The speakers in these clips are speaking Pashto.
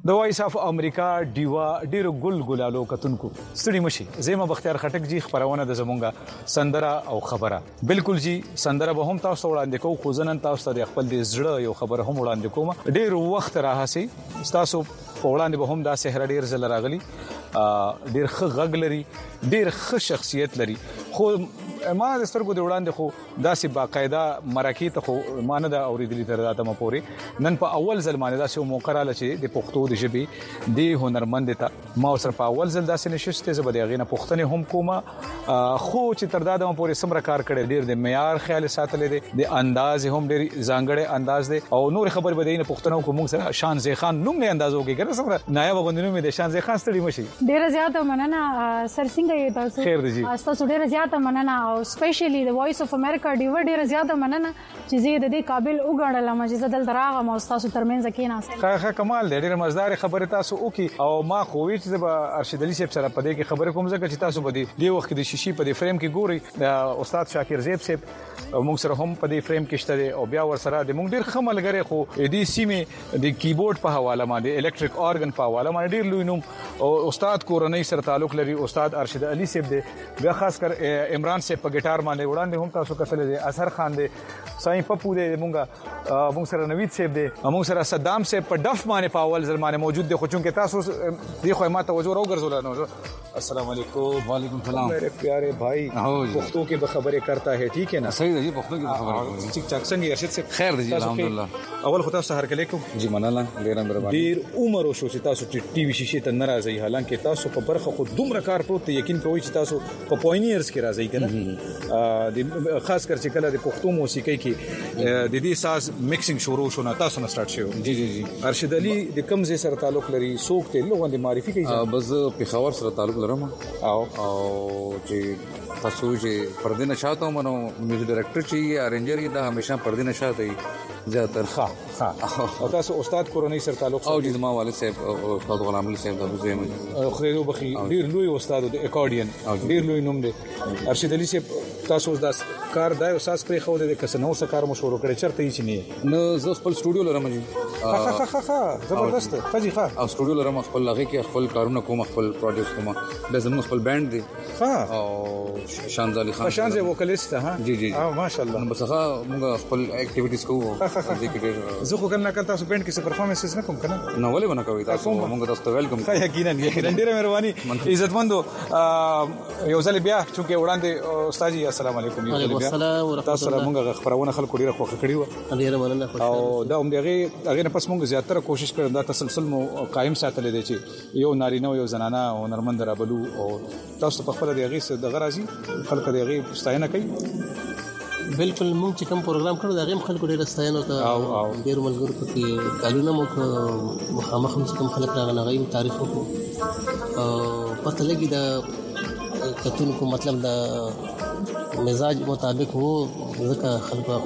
د وایس اف امریکا ډیوا ډیرو ګل ګلالو کتونکو ستړي مشي زما بختیار خټک جی خبرونه د زمونږه سندره او خبره بالکل جی سندره به هم تاسو وړاندې کوو خو ځنن تاسو ته خپل د زړه یو خبره هم وړاندې کوم ډیر وخت راهسي تاسو وړاندې به هم دا سحر ډیر زل راغلي ډیر ښه غږ لري ډیر ښه شخصیت لري خو ما د سترګو د وړاندې خو داسې باقاعده مرکه ته خو مانه دا اوریدلی تر راته مپوري نن په اول ځل باندې داسې موقع رااله چې د پښتو د ژبې د هنرمند ته ما سره په اول ځل داسې نشسته زه به د غینه پښتنه هم کومه خو چې تر دا د مپوري سمره کار کړي ډیر د معیار خیال ساتل دي د انداز هم ډیر ځانګړی انداز دی او نور خبر به دینه پښتنو کوم سره شان زی خان نوم نه اندازو کې کنه سمره نایب غوندینو مې د شان زی خان ستړي مشي ډیر زیاته مننه سر څنګه یې تاسو خیر دی تاسو ډیر زیاته مننه او سپیشلی د وایس اف امریکا ډیو ډیر زیاته مننه چې زه د دې قابل وګڼلم چې زه دلته راغم او تاسو ترمنځ کې ناست ښه کمال دی ډیر مزدار خبره تاسو وکي او ما خو وی چې به ارشد علي صاحب سره پدې کې خبره کوم ځکه چې تاسو به دی وخت د شیشي په فریم کې ګوري استاد شاکر زیب صاحب موږ سره هم په دې فریم کې شته او بیا ور سره د موږ ډیر خمل غره خو دې سیمه د کیبورډ په حواله باندې الکتریک اورګن په حواله باندې ډیر لوی نوم او استاد کورنۍ سره تعلق لري استاد ارشد علي صاحب دی بیا خاص کر عمران صاحب په ګټار باندې وړاندې هم تاسو کتل دي اثر خان دی ساين پپو دی موږ سره نوید صاحب دی موږ سره صدام صاحب په ډف باندې په اول ځل باندې موجود دی خو چونکه تاسو دی خو ما توجه راوګرځول نو السلام علیکم وعلیکم السلام میرے پیارے بھائی پختو کی بخبریں کرتا ہے ٹھیک ہے نا صحیح ہے جی پختو کی خبریں ٹھیک ٹھاک څنګه ارشد صاحب خیر دی الحمدلله اول خو تاسو هر کله کوم جی مناله ډیر مهرباني ډیر عمر شو چې تاسو ټي وي شیشه ته ناراضي حالانکه تاسو په برخه خو دومره کار پروت یقین کوئ چې تاسو په پوینیرز کې راځي کنه د خاص کر چې کله د پښتو موسیقي کې د دې ساز میکسینګ شروع شو نه تاسو نه سٹارټ شو جی جی جی ارشد علي د کوم ځای سره تعلق لري څوک ته لوګون د معرفي کوي بس پیښور سره تعلق لرم او چې تاسو چې پردې نشاته مونږ میوزیک ډایرکټر چې ارنجر دا همیشه پردې نشاته زیاتر ښه او تاسو استاد کورنۍ سره تعلق او د ما والد صاحب استاد غلام علي صاحب د ابو زیم خیرو بخي ډیر لوی استاد د اکارډین ډیر لوی نوم دی ارشد علي صاحب تاسو داس کار دای اساس پرې خو د کس نو څه کار مو شروع کړی چرته یې چني نو زه خپل سټوډیو لرم جی ښه زبردست فجی ښه او سټوډیو لرم خپل هغه کې خپل کارونه کوم خپل پروجیکټ کوم د زموږ خپل بانډ دی ها او شانز علي خان شانز وکالیست ها جی جی او ماشاءالله بس هغه موږ خپل اکټیویټیز کوو زه خو کنه کله تاسو بانډ کې څه پرفارمنس نه کوم کنه نو ولې ونه کوي تاسو موږ تاسو ویلکم یقینا ډیره مهرباني عزتمندو یو ځل بیا چې وړاندې استاد جی السلام علیکم السلام ورحمۃ تاسو سره موږ خبرونه خلکو ډیره خوښ کړی و ډیره مننه او دا هم دغه نه پس موږ زیاتره کوشش کړو دا تسلسل مو قائم ساتل دي چې یو نارینه او یو زنانه هنرمند رابلو او تاسو په خپل دغه څه دغه راځي خلک دغه ستاینه کوي بالکل موږ چې کوم پروګرام کړو دا غیم خلکو ډیر ستاینه او ډیر ملګرو پکې کالونه مو مخامخ کوم خلک راغله غیم تعریف وکړو او پته لګي دا کتونکو مطلب دا مزاج مطابق وو ځکه خلکو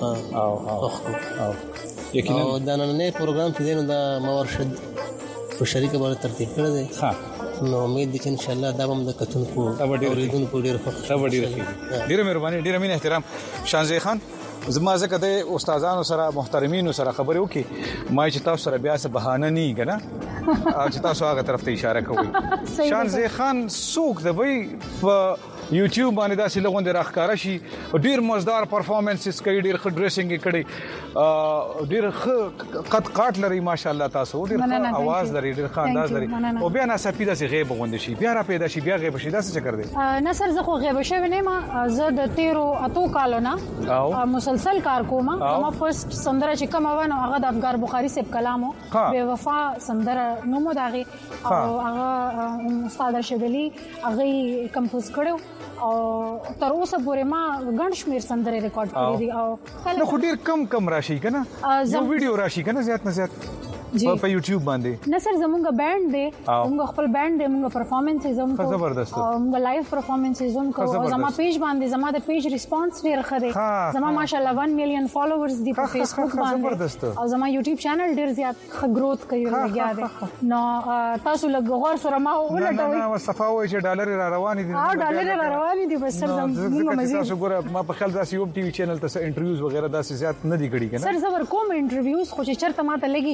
او یقینا دا نن پروګرام چې دینو دا مورشد په شریکه باندې ترتیب کړی دی ها نو امید دي چې ان شاء الله دا هم د کتونکو اوریدونکو ډیر خوښ ډیر مهرباني ډیر مين احترام شانزي خان زما زکه د استادانو سره محترمینو سره خبرې وکي ما چې تاسو سره بیا څه بهانه نه کنه چې تاسو هغه طرف ته اشاره کوئ شانزي خان سوق د وی په یوټیوب باندې داسې لغون د راخکاره شي ډیر مزدار پرفارمنسز کوي ډیر ښه ډریسینګ کړي ډیر ښه قد قاټ لري ماشاءالله تاسو ډیر ښه आवाज لري ډیر ښه انداز لري او بیا نه سپیده سي غیب غوند شي بیا را پیدا شي بیا غیب شي دا څه چکر دی نه سر زه خو غیب شوی نه ما زه د 13 کالو نه مسلسل کار کوم ما فرست سندره چې کوم ونه هغه د افغان بخاری صاحب کلامو بے وفا سندره نو مو داغي او هغه استاد رشید علي هغه کمپوز کړو او تر اوسه پورې ما غن شمیر سندره ریکارډ کړې دي او نو خو ډیر کم راشي کنه یو ویډیو راشي کنه زیات نه زیات په یوټیوب باندې نه سر زمونږ بانډ دی موږ خپل بانډ دی موږ پرفارمنسز هم کوو زبردست موږ لایو پرفارمنسز هم کوو زما پیج باندې زما د پیج ریسپانس ډیر ښه دی زما ماشاءالله 1 میلیون فالوورز دی په فیسبوک باندې او زما یوټیوب چینل ډیر زیات ښه گروث کوي لګیا دی نو تاسو لږ غور سره ما ولټوي نه صفاوي چې ډالر را روان دي ډالر را روان دي بس سر زموږ مزید تاسو ګوره ما په خیال داسې یو ټي وي چینل ته انټرویوز وغیرہ داسې زیات نه دي کړي کنه سر زبر کوم انټرویوز خو چې چرته ماته لګي چې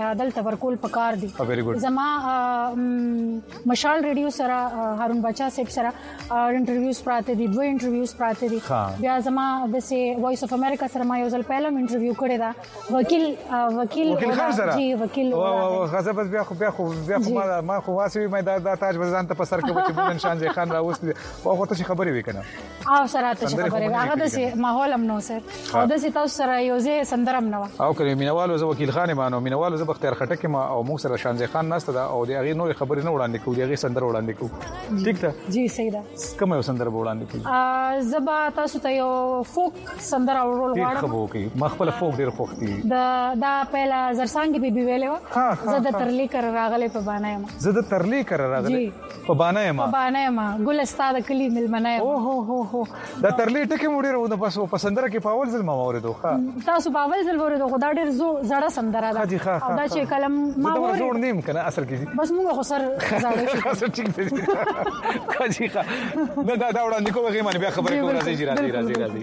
دلته ورکول پکار دي very good. زما مشال ریډیو سره هارون بچا صاحب سره انټرویوز پراته دي 2 انټرویوز پراته دي بیا زما د سي وایس اف امریکا سره ما یو ځل پهلم انټرویو کړی دا وکیل خان سره جی وکیل غزه بس بیا خو ما خو واسي مې دا تاج بزان ته پسر کې چې مولن شان ځای خان راوست او خو ته خبرې وکنه او سره ته خبرې هغه د سي ماحول هم نو سر او د سي تاسو سره یو ځای سندرم نو او کله مینوالو زه وکیل خان مانو مینوالو زه بختیار خټک ما او موږ سره شان ځای خان ناست دا او د هغه نور خبرې نه وړاندې کوو د هغه سندر وړاندې کوو ټیک ده جی صحیح ده کوم یو سندر وړاندې کوو زبا تاسو ته یو فوک سندر اورول غواړم خبو کوي مخبل فوک ډیر خوختي دا پهلا زرسانګي بیبي ویلې و زه د ترلی کر راغله په باندې ما زه د ترلی کر راغله په باندې ما ګل استاد کلی ملمنه او هو دا ترلی ټکی مو ډیر و د بس په سندره کې پاول ځل ما اوریدو تاسو پاول ځل اوریدو خدای ډیر زړه سندره ده او دا چې کلم ما اوریدو جوړ نیم کنه اصل کې بس موږ خو سر زړه شو ټیک دی کاجی ښه دا وړاندې کومه کې باندې بیا خبرې کوو راځي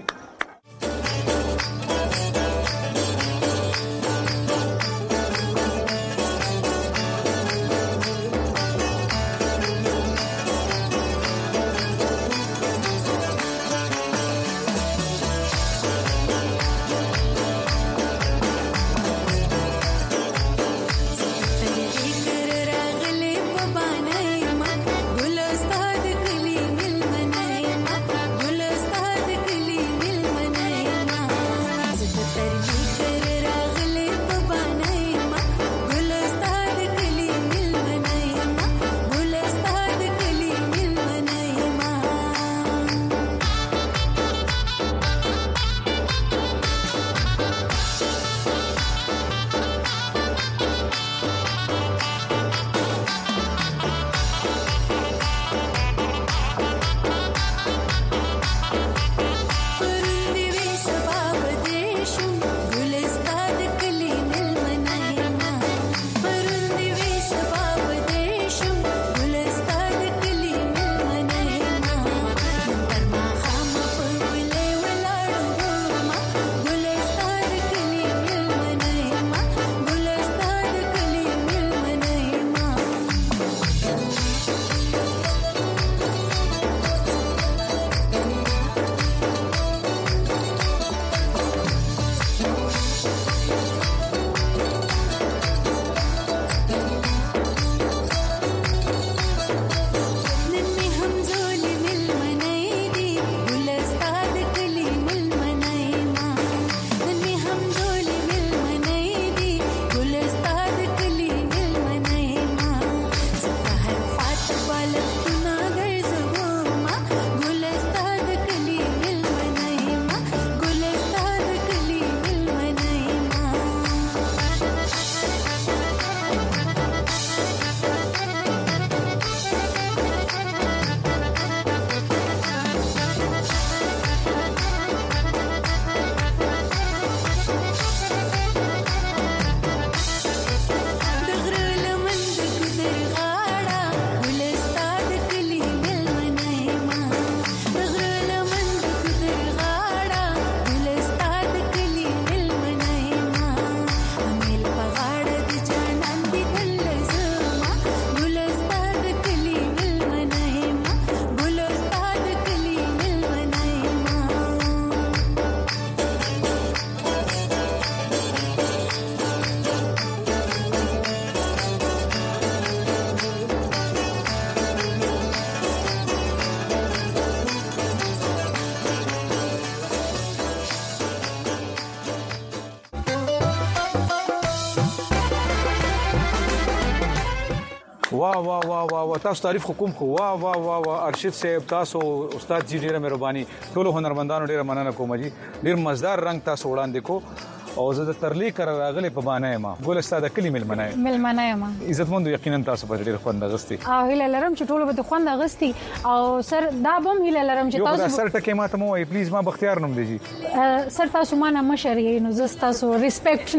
واه واه واه واه تاسو تعریف حکوم خو واه واه واه واه ارشد صاحب تاسو استاد جی ډیره مهرباني ټول هنرمندانو ډیره مننه کوم جی ډیر مزدار رنگ تاسو وړاندې کو او زه د ترلی کر راغلی په باندې ما ګل استاد کلی ملمنه ما عزتمند یقینا تاسو په ډیر خوند غستي او هله لرم چې ټول به خوند غستي او سر دا بم هله لرم چې تاسو سر ټکه ما ته مو پلیز ما بختیار نوم دی جی سر تاسو ما نه مشري نو زه تاسو ریسپیکټ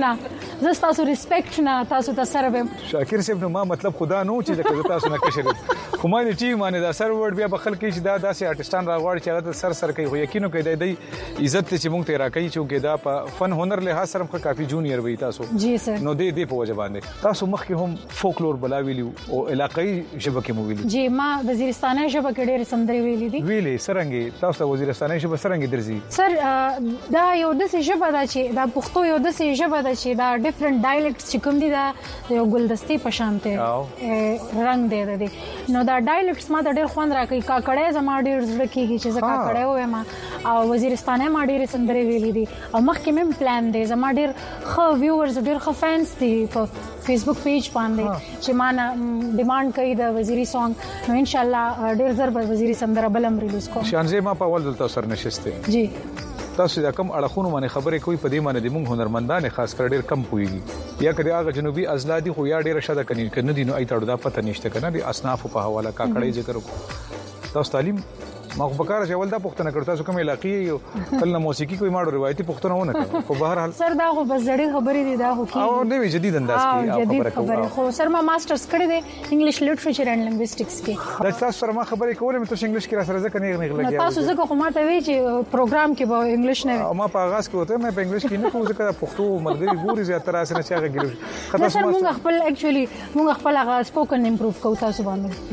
نه تاسو ته سره بم شاکر صاحب نو ما مطلب خدا نو چې تاسو نه کشر خو ما دې ټیم باندې دا سر ورډ بیا بخل کې چې دا داسې آرټستان راغواړي چې هغه سر کوي خو یقینو کې د عزت چې مونږ ته راکړي چې دا په فن هنر له استاد سره هم کافي جونیئر وي تاسو جی سر نو دې په وجه باندې تاسو مخکې هم فولکلور بلا ویلو او علاقائی ژبه کې مو ویلي جی ما وزیرستاني ژبه کې ډېر سندري ویلي دي ویلې سرنګي تاسو وزیرستاني ژبه سرنګي درځي سر دا یو د ژبه ده چې دا پښتو یو د ژبه ده چې دا ډیفرنٹ ډایلیکټس چې کوم دي دا یو ګلدستي په شان ته رنگ دی د نو دا ډایلیکټس ما ډېر خوند راکړي کاکړې زما ډېر زړه کېږي چې زه کاکړې وایم او وزیرستاني ما ډېر سندري ویلي دي او مخکې مې پلان دی زما ډېر ښه ویورز ډېر ښه فینس دي په فیسبوک پیج باندې چې ما ډیمانډ کوي د وزیری سونګ نو ان شاء الله ډېر زر به وزیری سندره بلم ریلیز کوم شانزه ما په ول دلته سر نشسته جی تاسو دا کم اړخونو باندې خبرې کوي په دې باندې د موږ هنرمندان خاص کر ډېر کم پويږي یا کړي هغه جنوبي ازلادي خو یا ډېر شاده کني دي نو ایتړو دا پته نشته کنه دي اصناف په حواله کاکړې ذکر کو تاسو تعلیم ما خو بکار چې ول دا پښتنه کړ تاسو کوم علاقې یو کله موسیقي کوئی ماړو روایتي پښتنه ونه کړ په بهر حال سر دا خو بس جړې خبرې دي دا خو او نوې جدید انداز کې خبره خو سر ما ماسترز کړی دی انګلیش لټریچر اینڈ لنګویسټکس کې دا تاسو سره ما خبرې کولې مې تاسو انګلیش کې را سره ځکه نه غلګیا تاسو ځکه خو ما ته وی چې پروګرام کې به انګلیش نه ما په آغاز کې وته مې په انګلیش کې نه کوم ځکه پښتو ملګری ګوري زیاتره سره چې هغه ګلو خطر سر موږ خپل اکچولی موږ خپل هغه سپوکن امپروف کوو تاسو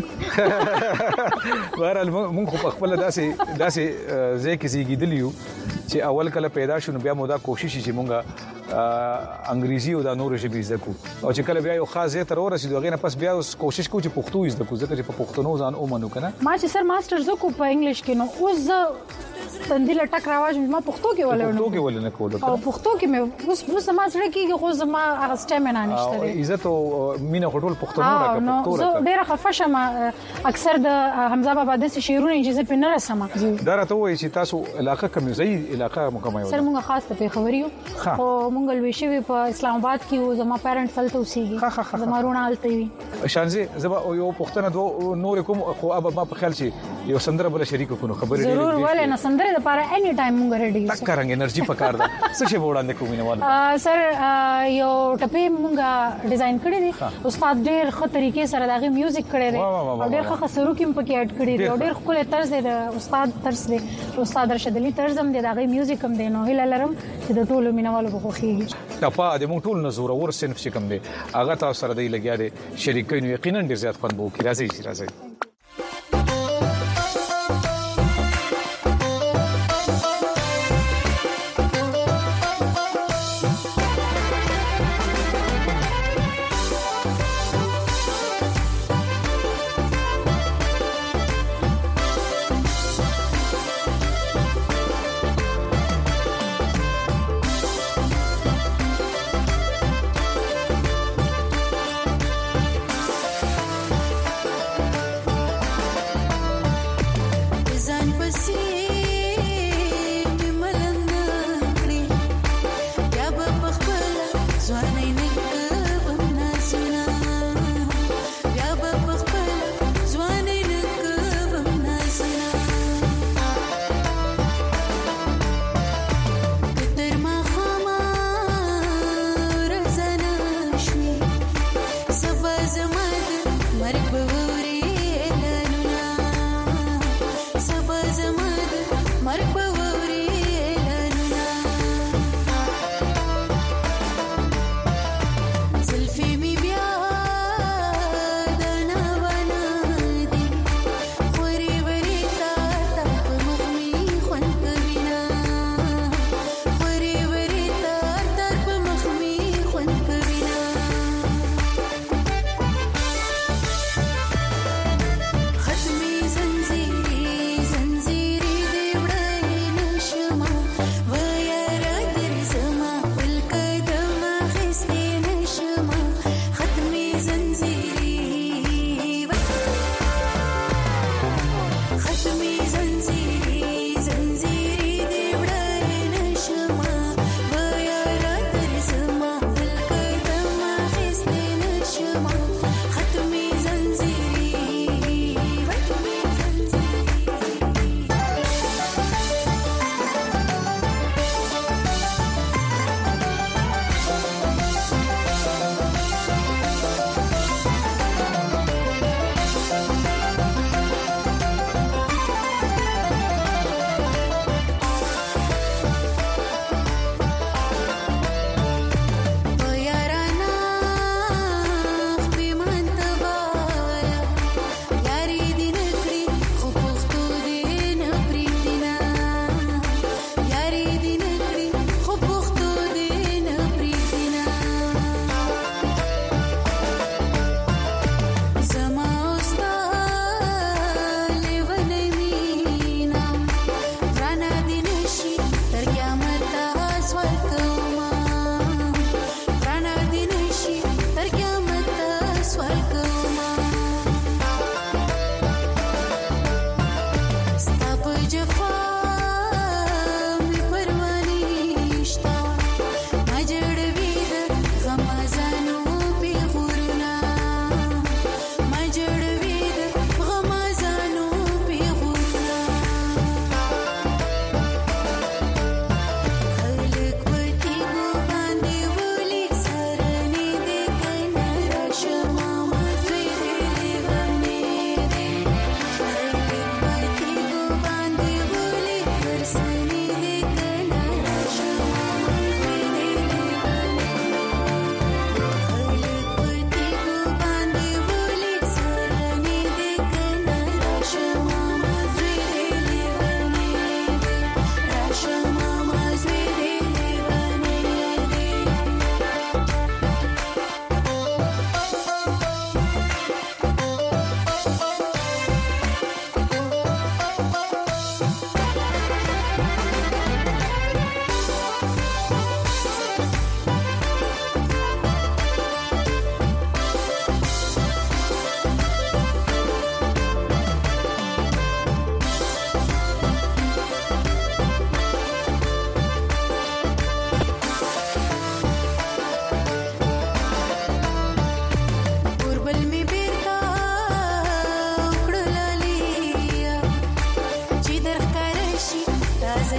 باندې بهرحال موږ خپل داسې زه کې زیږیدلیو چې اول کله پیدا شونه بیا مو دا کوشش چې مونږه انګریزي او د نورو ژبې زده کو او چې کله بیا یو خاص ځای ته ورسېدو هغه نه پس بیا کوشش کوو چې پښتو زده کو ځکه چې په پښتو ځان اومنو کنه ما چې سر ماستر زکو په انګلیش کې نو اوس تندیل ټک راواز ما پښتو کې ولې نه کول او پښتو کې مې اوس ما سره کېږي خو زما هغه سټیمنا نشته دی عزت او مینه خټول پښتو نه راکړه پښتو زه ډېر خفه شم اکثر د حمزه بابا د شعرونو چې په نه رسم دا راته وایي چې تاسو علاقه کومه علاقه مکمه یو سر موږ خاص ته خبريو او موږ لوي شوی په اسلام آباد کې زما پیرنټ فلته اوسېږي زما رونه الته وي شانزه زما یو پښتنه دو نور کوم خو اب ما په خیال چې یو سندره بل شریک کو خبرې ضرور ولې نه سندره لپاره اني ټایم موږ ریډي تک کرانګ انرژي پکار ده څه شی وړاندې کومینه وال سر یو ټپي موږ ډیزاین کړی دی استاد ډېر ښه طریقې سره دغه میوزیک کړی دی او ډېر ښه سرو کې پکې اډ کړی دی او ډېر خپل طرز دی د استاد طرز دی استاد رشد علي طرز هم دی دغه میوزیک هم دی نو هیله لرم چې د ټولو مینوالو په خوښیږي ټپا د موږ ټول نزور ور صنف چې کوم دی هغه تاسو سره دی لګیا دی شریکین یقینا ډېر زیات خوند وو کی راځي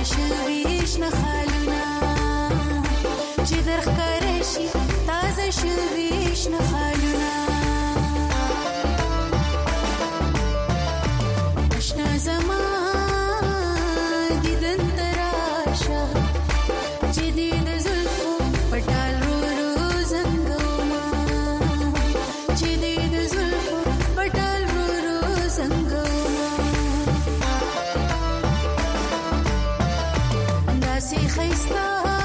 شوي شنه خالونه چې درښکاره شي تازه شوي شنه خالونه اشنا زما دیدن تراشه چې دې د زلفو پټال رو زنګوما چې دې د زلفو پټال رو زنګوما داسې ښایسته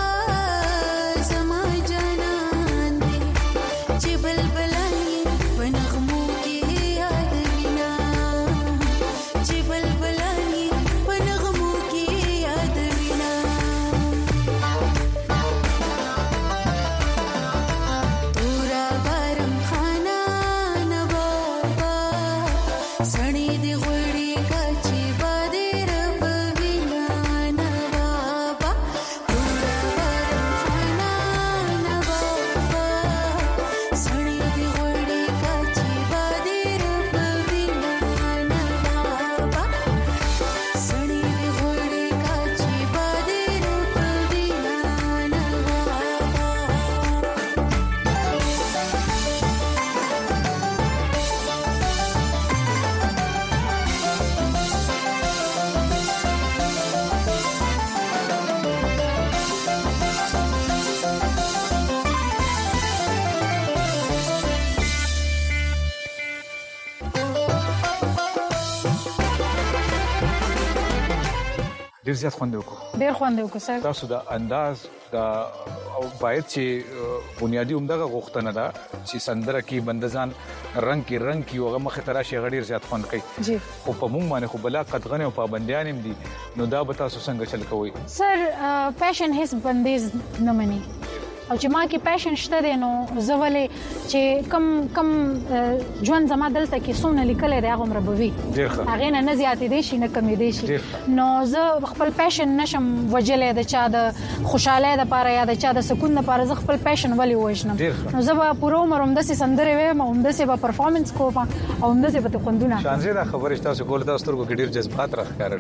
ډیر زیات خوند وکړو ډیر خوند وکړو سر تاسو دا انداز دا او باید چې بنیادی عمدغه غوښتنه ده چې سندره کې بندزان رنگ کې هغه مخه تراشي غډیر زیات خوند کوي جی خو په موږ باندې خو بلا قدغنه او پابندیان هم دي نو دا به تاسو څنګه چل کوئ سر پیشن هیڅ بندیز نه مني او چې ما کې پیشن شته دی نو زه ولې چې کم ژوند زما دلته کې څومره لیکل دی هغه مربوي هغه نه زیاتې دي شي نه کمې دي شي نو زه خپل پیشن نشم وجلې د چا د خوشاله د پاره یا د چا د سکون لپاره زه خپل پیشن ولې وښنم نو زه به پوره عمر هم د سندره وې هم د سه به پرفورمنس کوم او هم د سه به خوندونه شانزه دا خبره تاسو کول تاسو ترګو کې ډیر جذبات راخاره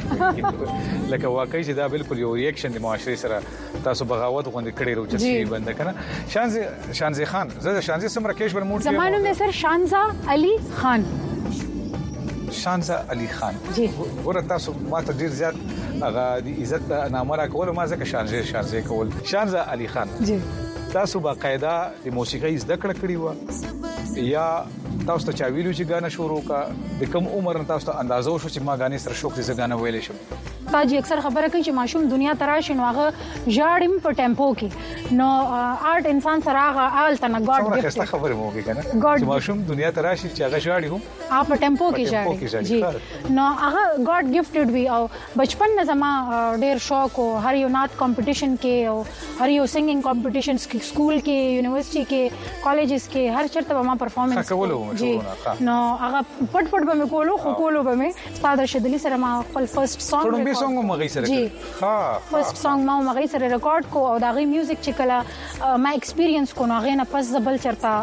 لکه واقعي چې دا بالکل یو ریاکشن د معاشري سره تاسو بغاوت غونډه کړی روچتي بند کنه شانزه خان زه شانزه سمره کېش بر موټ زمانو مې سر شانزه علي خان شانزه علي خان جی ورته تاسو ماته ډیر زیات هغه د عزت نامه را کول ما ځکه شانزه کول شانزه علي خان جی تاسو باقاعده د موسیقۍ زده کړې و یا تاسو ته چا ویلو چې غانا شروع کا د کم عمر تاسو ته اندازو شو چې ما غانې سره شوق دې غانا ویلې شم تاجي اکثر خبره کوي چې ماشوم دنیا تراشي نو هغه ژاړم په ټیمپو کې نو آرټ انسان سره هغه آل تنه ګاډ څنګه خبره مو کې کنه چې ماشوم دنیا تراشي چې هغه ژاړي هم په ټیمپو کې ژاړي جی نو هغه ګاډ گیفټډ وی او بچپن نه زما ډیر شوق او هر یو نات کمپټیشن کې او هر یو سنگینګ کمپټیشنز کې سکول کې یونیورسيټي کې کالجز کې هر چرته ما پرفورمنس جی نو هغه پټ به مې کولو به مې استاد رشید علي سره ما خپل فرست سانګ سانګ مغې سره ها فرست سانګ ما مغې سره ریکارډ کو او دا غي میوزیک چې کله ما ایکسپیرینس کو نو غې نه پس زبل چرتا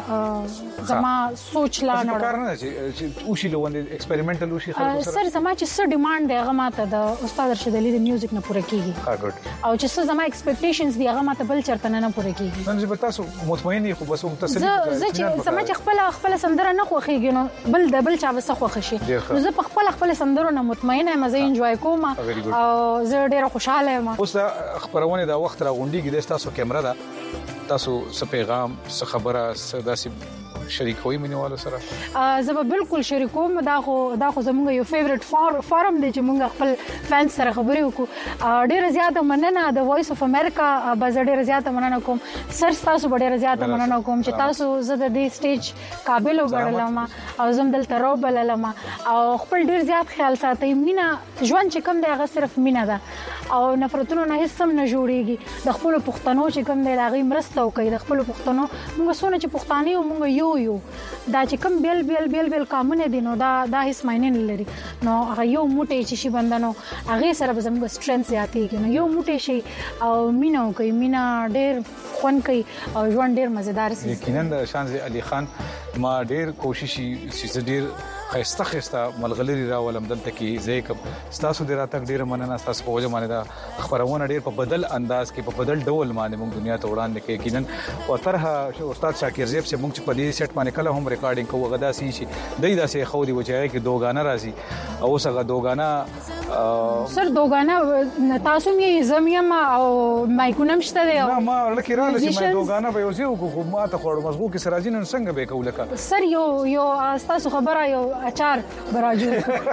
زما سوچ لا نه کارنه چې اوشي لوند ایکسپریمنټل اوشي خلکو سره سر زما چې څه ډیماند دی هغه ماته د استاد رشید علي د میوزیک نه پوره کیږي او چې څه زما ایکسپیکټیشنز دی هغه ماته بل چرته نه پوره کیږي نن چې تاسو مطمئن یې خو بس متصل زه چې سم چې خپل سندره نه خوخیږي نو بل چا وسه خوښ شي نو زه په خپل سندرو نه مطمئنه یم زه انجوای کوم او زه ډیره خوشاله یم اوس خبرونه دا وخت را غونډيږي د تاسو کیمرا دا تاسو څه پیغام څه خبره څه داسې شریکوي مینوالو سره زه به بالکل شریکوم دا خو زموږ یو فیورټ فارم دی چې موږ خپل فانس سره خبرې وکړو ډیره زیاته مننه د وایس اف امریکا به ډیره زیاته مننه کوم سر تاسو ډیره زیاته مننه کوم چې تاسو زه د دې سټیج قابل وګڼلم او زم دلته روبللم او خپل ډیر زیات خیال ساتئ مینا ژوند چې کوم دی هغه صرف مینا ده او نفرتونو نه هیڅ هم نه جوړيږي د خپل پښتنو چې کوم دی هغه مرسته کوي د خپل پښتنو موږ سونه چې پښتاني او موږ یو دا چې کوم بیل کامونه دي نو دا هیڅ معنی نه لري نو هغه یو موټی چې شي بندنو هغه سره به زموږ سټرنث زیاتېږي نو یو موټی شي او مینا کوي مینا ډیر خون کوي او ژوند ډیر مزیدار شي یقینا د شانزه علي خان ما ډیر کوشش چې ډیر خسته ملغلری راولم دلته کې زیکم تاسو د راتګ ډیره مننه تاسو په وجه باندې دا خبرونه ډیر په بدل انداز کې په بدل ډول باندې موږ دنیا ته وړاندې کې کینن او طرحه استاد شاکر زیب سے موږ په دې سیټ باندې کله هم ریکارډینګ کوو غدا سي شي دای داسې خو دی وجه کې دوغانه راځي او څنګه دوغانه سر دوغانه تاسو یې زمیم او مایکونم شته دی نه ما لکه را لسی ما دوغانه به یو کو ما ته خور مزغو کې سراجین څنګه به کولکه سر یو تاسو خبره یو اچار براجو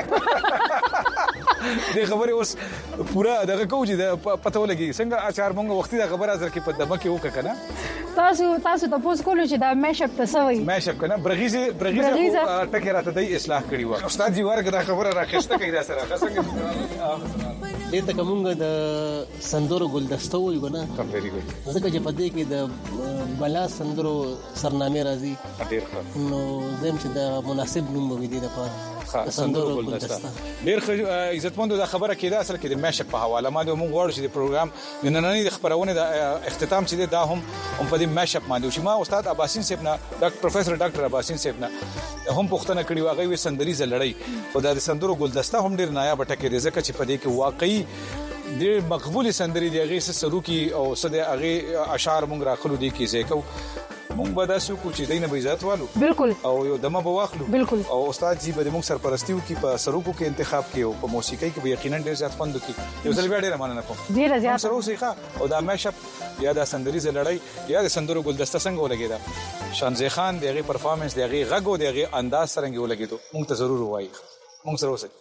دې خبره اوس پورا دغه کوجی د پته ولګي څنګه اچار مونږ وختي د خبره ازر کې په دمه کې وک کنه تاسو ته کولو چې دا میشپ تسوي میشپ کنه برغیزه ټکی راته د اصلاح کړی و استاد جی ورګه دا خبره راخسته کوي دا سره څنګه دې ته کومه د سندرو ګلدسته وي کنه ویری ګډ ځکه چې په دې کې د بلا سندرو سرنامه راځي ډیر ښه نو زم چې د مناسب نوم وي دې لپاره سندرو ګلدسته ډیر عزتمند دا خبره کېده اصل کې د میشپ په حواله ما د موږ غواړو چې د پروګرام د نننۍ خبرونه د اختتام چې دا هم په دې میشپ باندې چې ما استاد عباسین صاحب نه ډاکټر پروفیسور ډاکټر عباسین صاحب نه هم پوښتنه کړې واغې وي سندريزه لړۍ او د سندرو ګلدسته هم ډیر نایاب ټکي دی ځکه چې په دې کې واقعي ډیر مقبول سندري دی هغه سروکی او صد هغه اشعار مونږ راخلو دي کې زیکو مونږ به داسې کو چې دینه به عزت والو بالکل او یو دمه به واخلو بالکل او استاد جی به مونږ سرپرستیو کې په سروکو کې انتخاب کې او په موسیقۍ کې به یقینا ډیر زیات خوند کوي یو ځل بیا ډیر مننه کوم ډیر زیات سره اوسېخه او دا میشپ یا د سندريزه لړۍ یا د سندرو ګلدسته څنګه ولګیدا شانزي خان دغه پرفارمنس دغه غږ او دغه انداز څنګه ولګیدو مونږ ته ضرور وایي مونږ سره اوسئ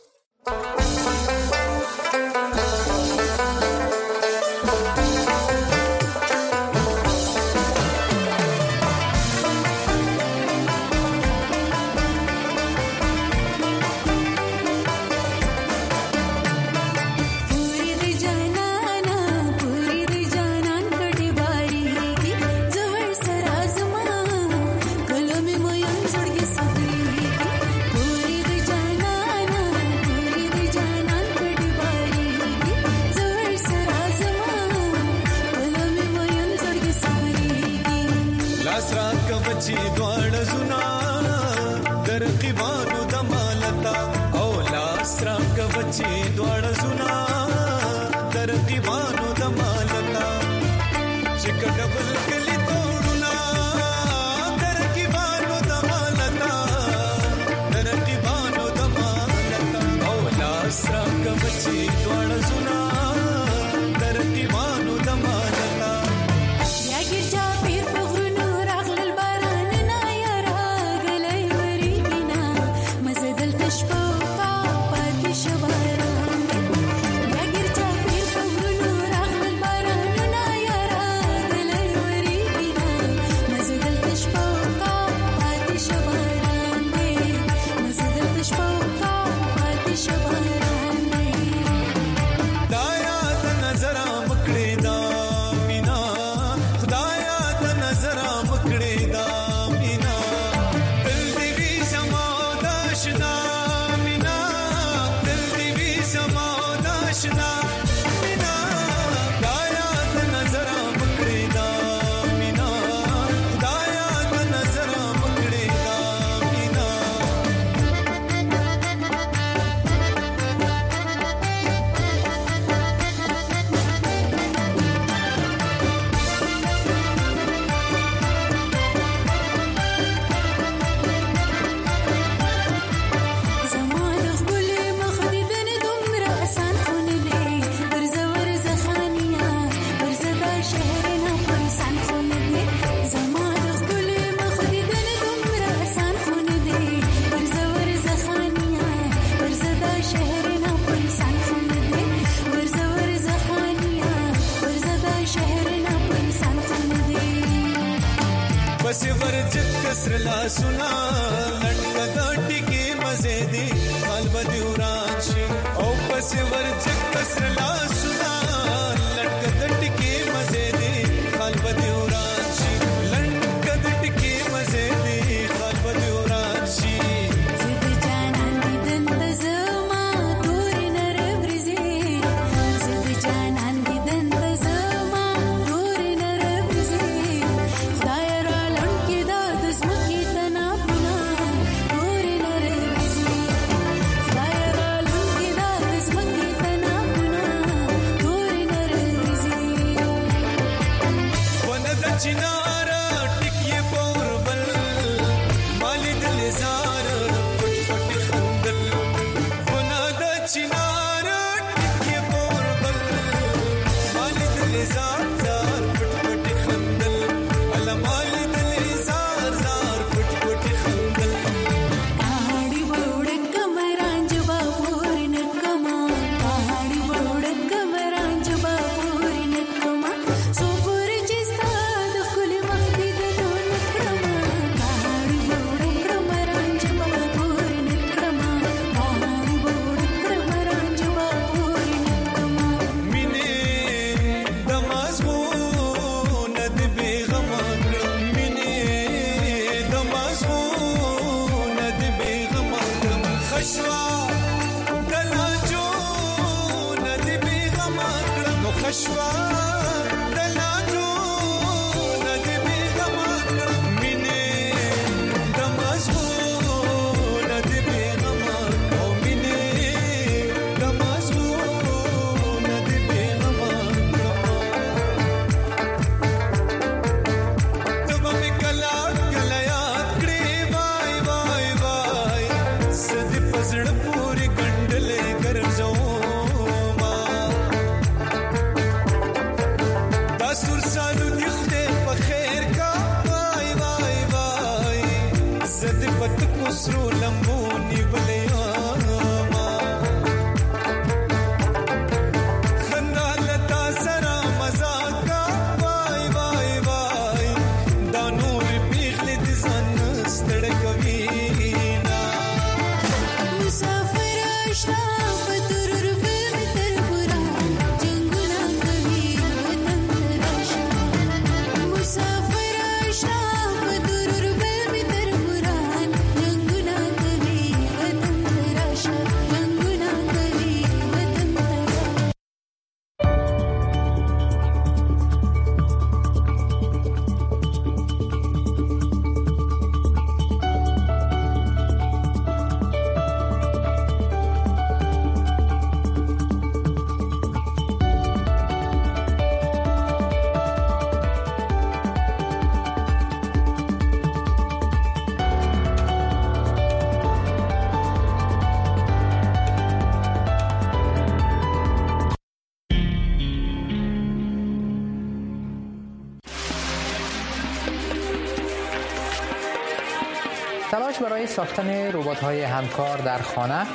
تلاش برای ساختن ربات‌های همکار در خانه،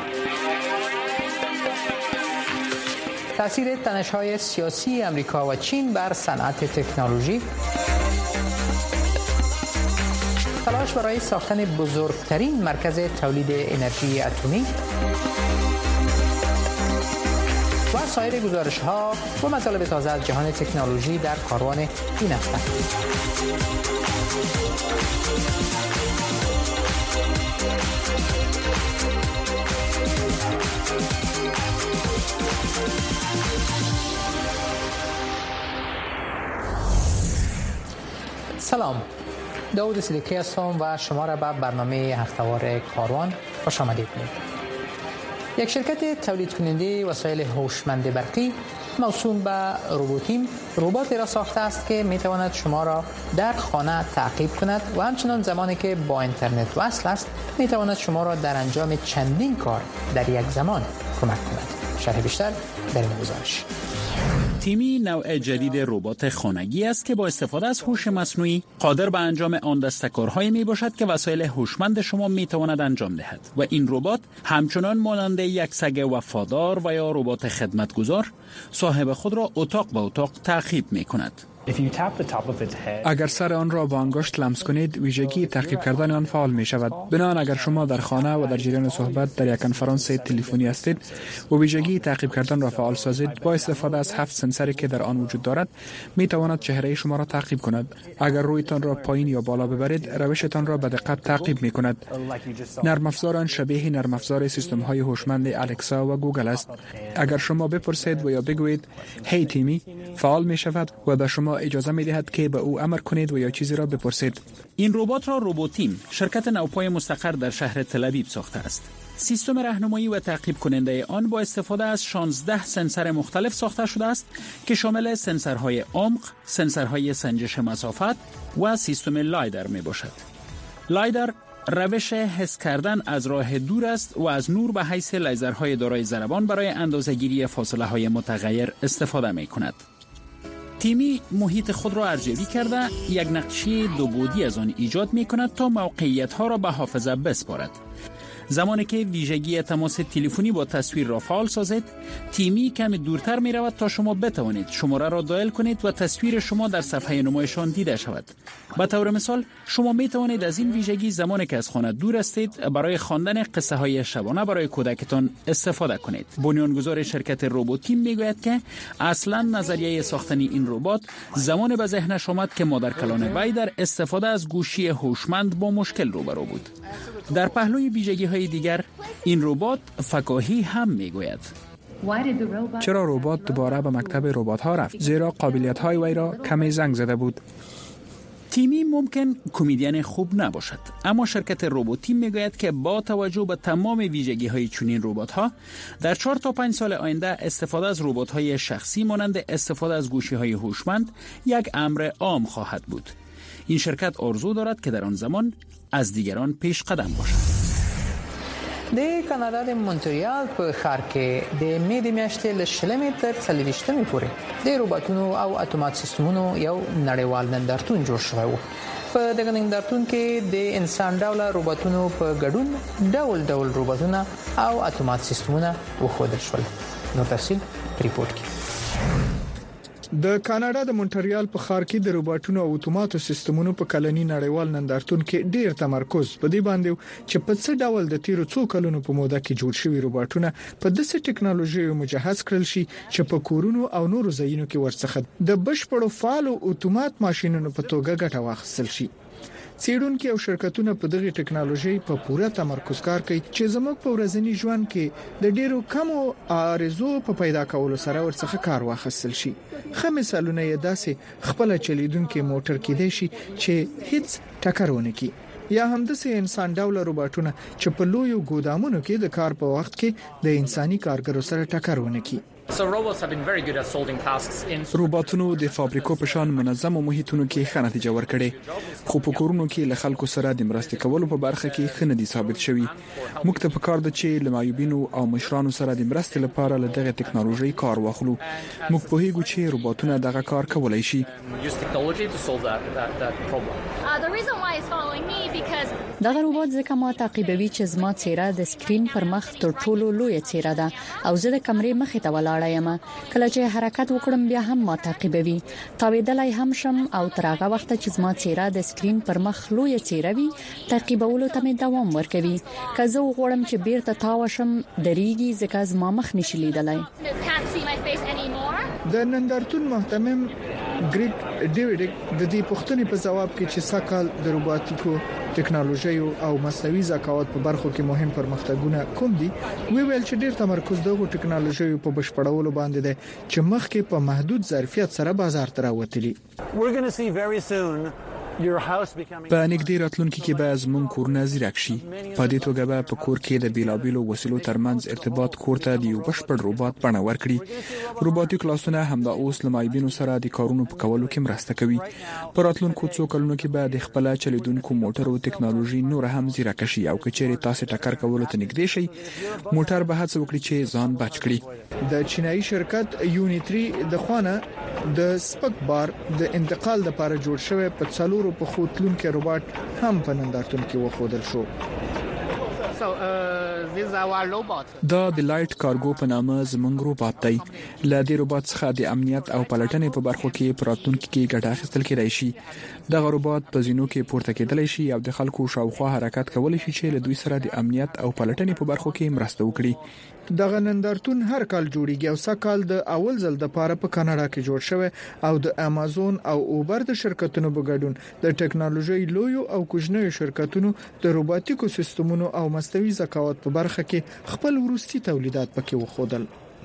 تأثیر تنش‌های سیاسی امریکا و چین بر صنعت تکنولوژی، تلاش برای ساختن بزرگترین مرکز تولید انرژی اتمی و سایر گزارش‌ها و مطالب تازه از جهان تکنولوژی در کاروان این هفته. سلام، داود صدیقی هستم و شما را به برنامه هفته‌وار کاروان خوش آمدید می‌گویم. یک شرکت تولید کننده وسایل هوشمند برقی موسوم به روبوتیم رباتی را ساخته است که می‌تواند شما را در خانه تعقیب کند و همچنان زمانی که با اینترنت وصل است می‌تواند شما را در انجام چندین کار در یک زمان کمک کند. شرح بیشتر در این گزارش. تیمی نوع جدید ربات خانگی است که با استفاده از هوش مصنوعی قادر به انجام آن دسته کارهایی می باشد که وسایل هوشمند شما می تواند انجام دهد و این ربات همچنان مانند یک سگ وفادار و یا ربات خدمتگزار صاحب خود را اتاق به اتاق تعقیب می کند. اگر سر آن را با انگشت لمس کنید، ویژگی تعقیب کردن آن فعال می شود. بنابراین اگر شما در خانه و در جریان صحبت در یک کنفرانس تلفنی هستید و ویژگی تعقیب کردن را فعال سازید، با استفاده از 7 سنسری که در آن وجود دارد می تواند چهره شما را تعقیب کند. اگر رویتان را پایین یا بالا ببرید، روشتان را به دقت تعقیب می کند. نرم افزار آن شبیه نرم افزار سیستم های هوشمند الکسا و گوگل است. اگر شما بپرسید و یا بگویید هی تیمی، فعال می شود و به شما اجازه می دهد که به او امر کنید و یا چیزی را بپرسید. این ربات را روبوتیم، شرکت نوپای مستقر در شهر تل‌آویو ساخته است. سیستم راهنمایی و تعقیب کننده آن با استفاده از 16 سنسور مختلف ساخته شده است که شامل سنسورهای عمق، سنسورهای سنجش مسافت و سیستم لایدر می باشد. لایدر روش حس کردن از راه دور است و از نور به حیث لیزرهای دارای ضربان برای اندازه‌گیری فاصله‌های متغیر استفاده می کند. تیمی محیط خود را ارزیابی کرده یک نقشه دو بعدی از آن ایجاد می کند تا موقعیت‌ها را به حافظه بسپارد. زمانی که ویژگی تماس تلفنی با تصویر را فعال سازید، تیمی کمی دورتر می رود تا شما بتوانید شماره را دایل کنید و تصویر شما در صفحه نمایشان دیده شود. به طور مثال، شما می توانید از این ویژگی زمانی که از خانه دور هستید برای خواندن قصه های شبانه برای کودکتان استفاده کنید. بنیانگذار شرکت روبوتیم می گوید که اصلا نظریه ساختن این ربات زمان به ذهنش آمد که مادر کلان وی در استفاده از گوشی هوشمند با مشکل روبرو بود. در پهلوی ویژگی‌های دیگر این ربات فکاهی هم میگوید. چرا ربات دوباره به مکتب ربات ها رفت؟ زیرا قابلیت های وی را کمی زنگ زده بود. تیمی ممکن کمدین خوب نباشد، اما شرکت روبوتیم میگوید که با توجه به تمام ویژگی های چنین ربات ها در 4 تا 5 سال آینده استفاده از ربات های شخصی مانند استفاده از گوشی های هوشمند یک امر عام خواهد بود. این شرکت آرزو دارد که در آن زمان از دیگران پیش قدم باشد. د کاناډا د مونټریال په ښار کې د مې د میاشتې له 20 تر 24 پورې د روبوټونو او اتومات سیستمونو یو نړیوال نندارتون جوړ شوی و. په دغه نندارتون کې د انسان ډول روبوټونو په ګډون ډول روبوټونه او اتومات سیستمونه وښودل شول. نو تفصیل ریپورت کې. د کاناډا د مونټریال په ښار کې د روبوټونو او اتوماتو سیستمونو په کلنی نړیوال نندارتون کې ډیر تمرکز په دې باندې چې په څه ډول د تیرو څو کلونو په موده کې جوړ شوی روبوټونه په داسې ټکنالوژي مجهز کړل شي چې په کورونو او نورو ځایونو کې ورڅخه د بشپړو فعال اتومات ماشينونو په توګه ګټه واخیستل شي. څېړونکو او شرکتونو په دغه ټکنالوژي په پوره تمرکز کار کوي چې زموږ په ورځنی ژوند کې د ډیرو کمو عارضو په پیدا کولو سره ورڅخه کار واخیستل شي. خو مثالونه یې داسې خپل چلیدونکو موټر کې دي شي چې هیڅ ټکر ونه کوي یا هم د انسان ډول روبوټونه چې په لویو ګودامونو کې د کار په وخت کې د انساني کارګرو سره ټکر ونه کوي. روبوټونو د فابریکو په شان منظم محیطونو کې ښه نتیجه ورکړې، خو په کورونو کې له خلکو سره د مرستې کولو په برخه کې ښه نه دي ثابت شوي. موږ ته پکار ده چې له معیوبینو او مشرانو سره د مرستې لپاره له دغه ټکنالوژي کار واخلو. موږ پوهیږو چې روبوټونه دغه کار کولای شي. دغه روبوټ ځکه ما تعقیبوي چې زما څیره د سکرین پر مخ تر ټولو لوی څیره ده او زه د کمرې مخې ته ولاړ یم. کله چې حرکت وکړم بیا هم ما تعقیبوي، تاویدلای هم شم او تر هغه وخت چې زما څیره د سکرین پر مخ لوی څیره وي تعقیبولو ته مې دوام ورکوي. که زه وغواړم چې بیرته تاو شم دریږي ځکه زما مخ نشي لیدلای. د نندارتون محتمم ګریګ ډیویډ د دې پوښتنې په جواب کې چې ساکال د روبوټیکو ټکنالوژي او مصنوعي ذکاوت په برخو کې مهم پرمختګونه کوم دي، ویل چې ډیر تمرکز دغه ټکنالوژي په بشپړولو باندې ده چې مخکې په محدود ظرفیت سره بازار ته راوتلي. په نږدې راتلونکي کې به زموږ کورونه زیرک شي. په دې توګه به په کور کې د بیلابیلو وسیلو ترمنځ ارتباط کور ته د یو بشپړ روبوټ بڼه ورکړي. روبوټیک لاسونه همدا اوس له معیوبینو سره د کارونو په کولو کې مرسته کوي. په راتلونکو څو کلونو کې به د خپل چلیدونکو موټرو ټکنالوژي نور هم زیرک شي او کچېرې تاسو ټکر کولو ته نږدې شي موټر به هڅه وکړي چې ځان بچ کړي. د چینایي شرکت یونیټری د خوانه د سپک بار د انتقال لپاره جوړ شوی په څلورو په خوتلون کې روبوټ هم په نندارتون کې وښودل شو. دا د لایټ کارګو په نامه زمونږ روبوټ دی. له دې روبوټ څخه د امنیت او پلټنې په برخو کې پراتونکو کې ګټه اخیستل کېدای شي. دغه روبوټ په زینو کې پورته کېدلی شي او د خلکو شاوخوا حرکت کولی شي چې له دوی سره د امنیت او پلټنې په برخو کې مرسته وکړي. دغه نندارتون هر کال جوړیږي او سکهال د اول ځل د پاره په کاناډا کې جوړ شوی او د امازون او اوبر د شرکتونو په ګډون د ټکنالوژي لویو او کوچنیو شرکتونو د روبوټیکو سیستمونو او مصنوعي ذکاوت په برخه کې خپل وروستي تولیدات پکې وښودل.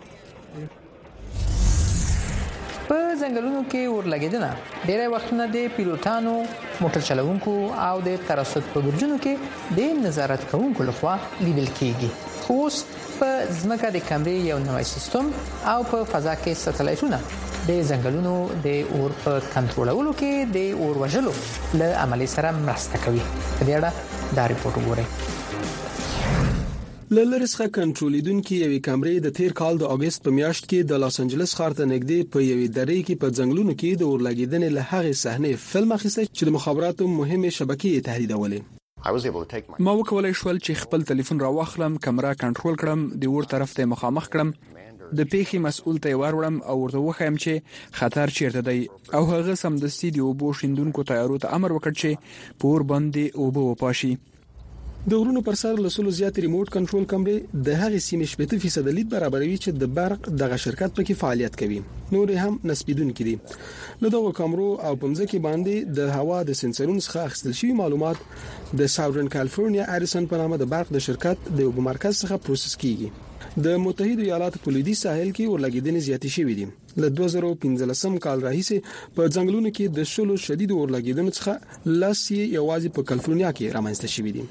په ځنګلونو کې ورلګیدنه ډېری وختونه د پیلوټانو، موټر چلوونکو او د ترانسپورت په برجونو کې د نظارت کوونکو لخوا لیدل کیږي. خو په ځمکه د کمرې یو نوی سیستم او په فضا کې ساتلایټونه د ځنګلونو د اور په کنټرولولو کې د اور وژلو له عملي سره مرسته کوي. په دې اړه دا ریپورت وګورئ. لرسخه کنټرولیدونکو یوې کمرې د تیر کال د اگست په میاشت کې د لاس انجلس ښار ته نږدې په یوې درې کې په ځنګلونو کې د اورلګیدنې له هغې صحنې فلم اخیسته چې د مخابراتو مهمه شبکې تهدیدولې. ما وکولای شول چې خپل ټلیفون راوخلم، کمره کنټرول کړم، د اور طرف ته مخامخ کړم، د پیخي مسؤل ته ورورم او ورته وخایم چې خطر چیرته دی او هغه سمدستي د اوبو شیندونکو تیارو ته امر وکړ چې پور باندې اوبو وپاشي. د غرونو پر سر لسلو زیات ریموټ کنټرول کمرې د هغې سیمې 80% لید برابروي چې د برق دغه شرکت پکې فعالیت کوي. نور هم نسبیدونکو دي. له دغه کمرو او پمځکه باندې د هوا د سنسرونو څخه اخیستل شوی معلومات د ساوثرن کالیفورنیا اډیسن په نامه د برق د شرکت د یو مرکز څخه پروسس کیږي. د متحده ایالاتو په لویدیځ ساحل کې اورلګیدنې زیاتې شوې دي. له 2015 کال راهیسې په ځنګلونو کې د شلو شدید اورلګیدنو څخه لاسي یوازې په کالیفورنیا کې رامنځته شوې دي.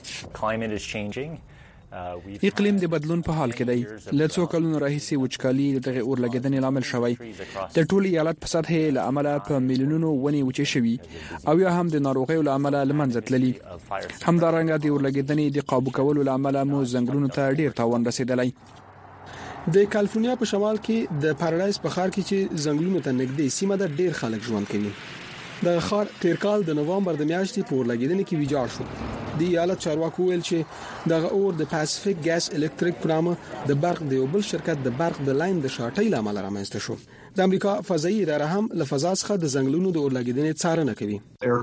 اقلیم د بدلون په حال کې دی. له څو کلونو راهیسې وچکالي دغه اورلګیدنې لامل شوی. د ټول ایالت په سطح له عمله په میلیونونو ونې وچې شوي او یا هم د ناروغیو له عمله لمنځه تللي. همدارنګه د اورلګیدنې د قابو کولو له عمله مو ځنګلونو ته ډیر تاوان رسیدلی. د کالیفورنیا په شمال کې د پارادایس په ښار کې چې ځنګلونو ته نږدې سیمه ده ډیر خلک ژوند کوي. د ښار تیر کال د نوامبر د میاشتې په اورلګیدنې کې ویجاړ شو. د ایالت چارواکو ویل چې دغه اور د پاسفیک ګاز الکتریک پرامه د برق د یو بل شرکت د برق د لاین د شاټۍ لامل رامنځته شو. د امریکا فضایي اداره هم له فضا څخه د ځنګلونو د اورلګیدنې څارنه کوي.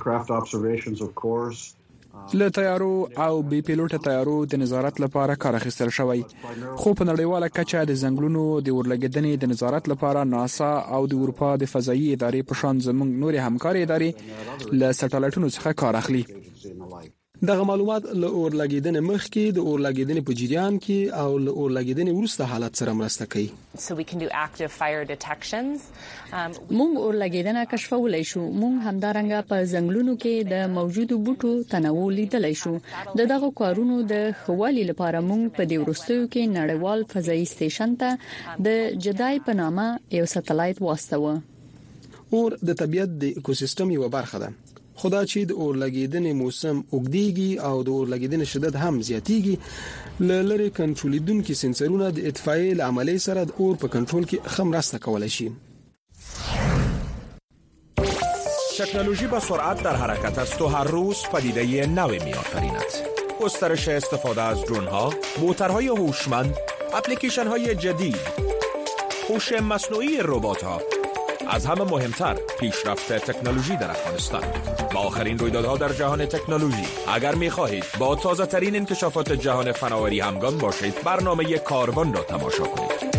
له تیارو او بي پیلوټه تیارو د نظارت لپاره کار اخیستل شوی. خو په نړیواله کچه د ځنګلونو د اورلګیدنې د نظارت لپاره ناسا او د اروپا د فضایي ادارې په شان زموږ نورې همکاري ادارې له سټلایټونو څخه کار اخلي. دغه معلومات له اورلګیدنې مخکې د اورلګیدنې په جریان کې او له اورلګیدنې وروسته حالت سره مرسته کوي. مونږ اورلګیدنه کشفولای شو. مونږ همدارنګه په ځنګلونو کې د موجودو بوټو تنوع لیدلای شو. دغه کارونو د خوالي لپاره مونږ په دې ورستیو کې نړیوال فضایي سټیشن ته د جدای په نامه یو سټلایټ واستوه. اور د طبیعت د ایکوسیستم یو برخه ده. خدا چې د اورلګیدنې موسم اوږدیږي او د اورلګیدنې شدت هم زیاتیږي، لری کنټرولیدونکو سنسرونه د اطفائیې عملیې سره د اور په کنټرول کې هم راسته کولای شي. تکنولوژی با سرعت در حرکت است و هر روز پدیده نوی می‌آفریند. گسترش استفاده از درون‌ها، موتورهای هوشمند، اپلیکیشن‌های جدید، هوش مصنوعی ربات‌ها، از همه مهمتر پیشرفت تکنولوژی در افغانستان. با آخرین رویدادها در جهان تکنولوژی اگر می‌خواهید با تازه ترین انکشافات جهان فناوری همگام باشید، برنامه کاروان را تماشا کنید.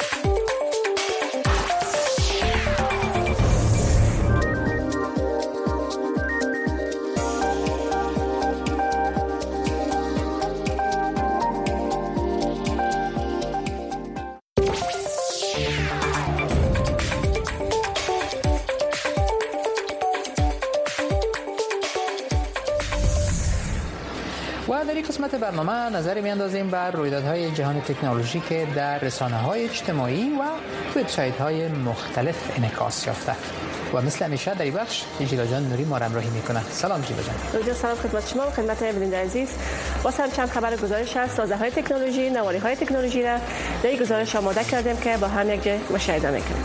و در این قسمت برنامه نظری میاندازیم بر رویدادهای جهان تکنولوژی که در رسانه‌های اجتماعی و وبسایت‌های مختلف انعکاس یافته. و مثل همیشه در این بخش جیلا جان نوری ما را همراهی میکنه. سلام جیلا جان. روز سلام خدمت شما و خدمت بیننده عزیز. واسه هم چند خبر گزارش از سازه‌های تکنولوژی، نواری‌های تکنولوژی را در این گزارش آماده کردیم که با هم یک جای مشاهده میکنیم.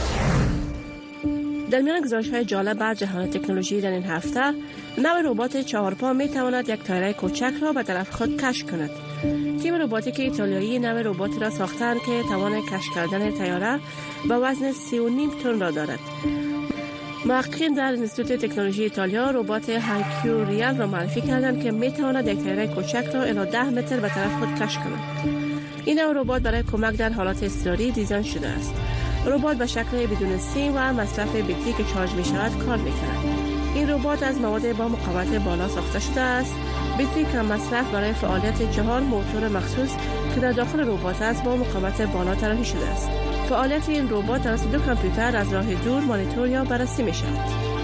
در میان گزارش‌های جالب بر جهان تکنولوژی در این هفته، نوع ربات 4 پا می‌تواند یک تایره کوچک را به طرف خود کش کند. تیم روباتیک ایتالیایی نوع ربات را ساختند که توان کش کردن تیاره به وزن 3.5 تن را دارد. محققین در انستیتوت تکنولوژی ایتالیا ربات هایکیو ریال را معرفی کردند که می‌تواند یک تایره کوچک را الی 10 متر به طرف خود کش کند. این نوع ربات برای کمک در حالات اضطراری دیزاین شده است. ربات به شکل بدون سیم و مصرف بیتری که چارج می شود کار می کند. این ربات از مواد با مقاومت بالا ساخته شده است. بیتری کم مصرف برای فعالیت 4 موتور مخصوص که در داخل ربات است با مقاومت بالا طراحی شده است. فعالیت این ربات توسط 2 کامپیوتر از راه دور مانیتور یا بررسی می شود.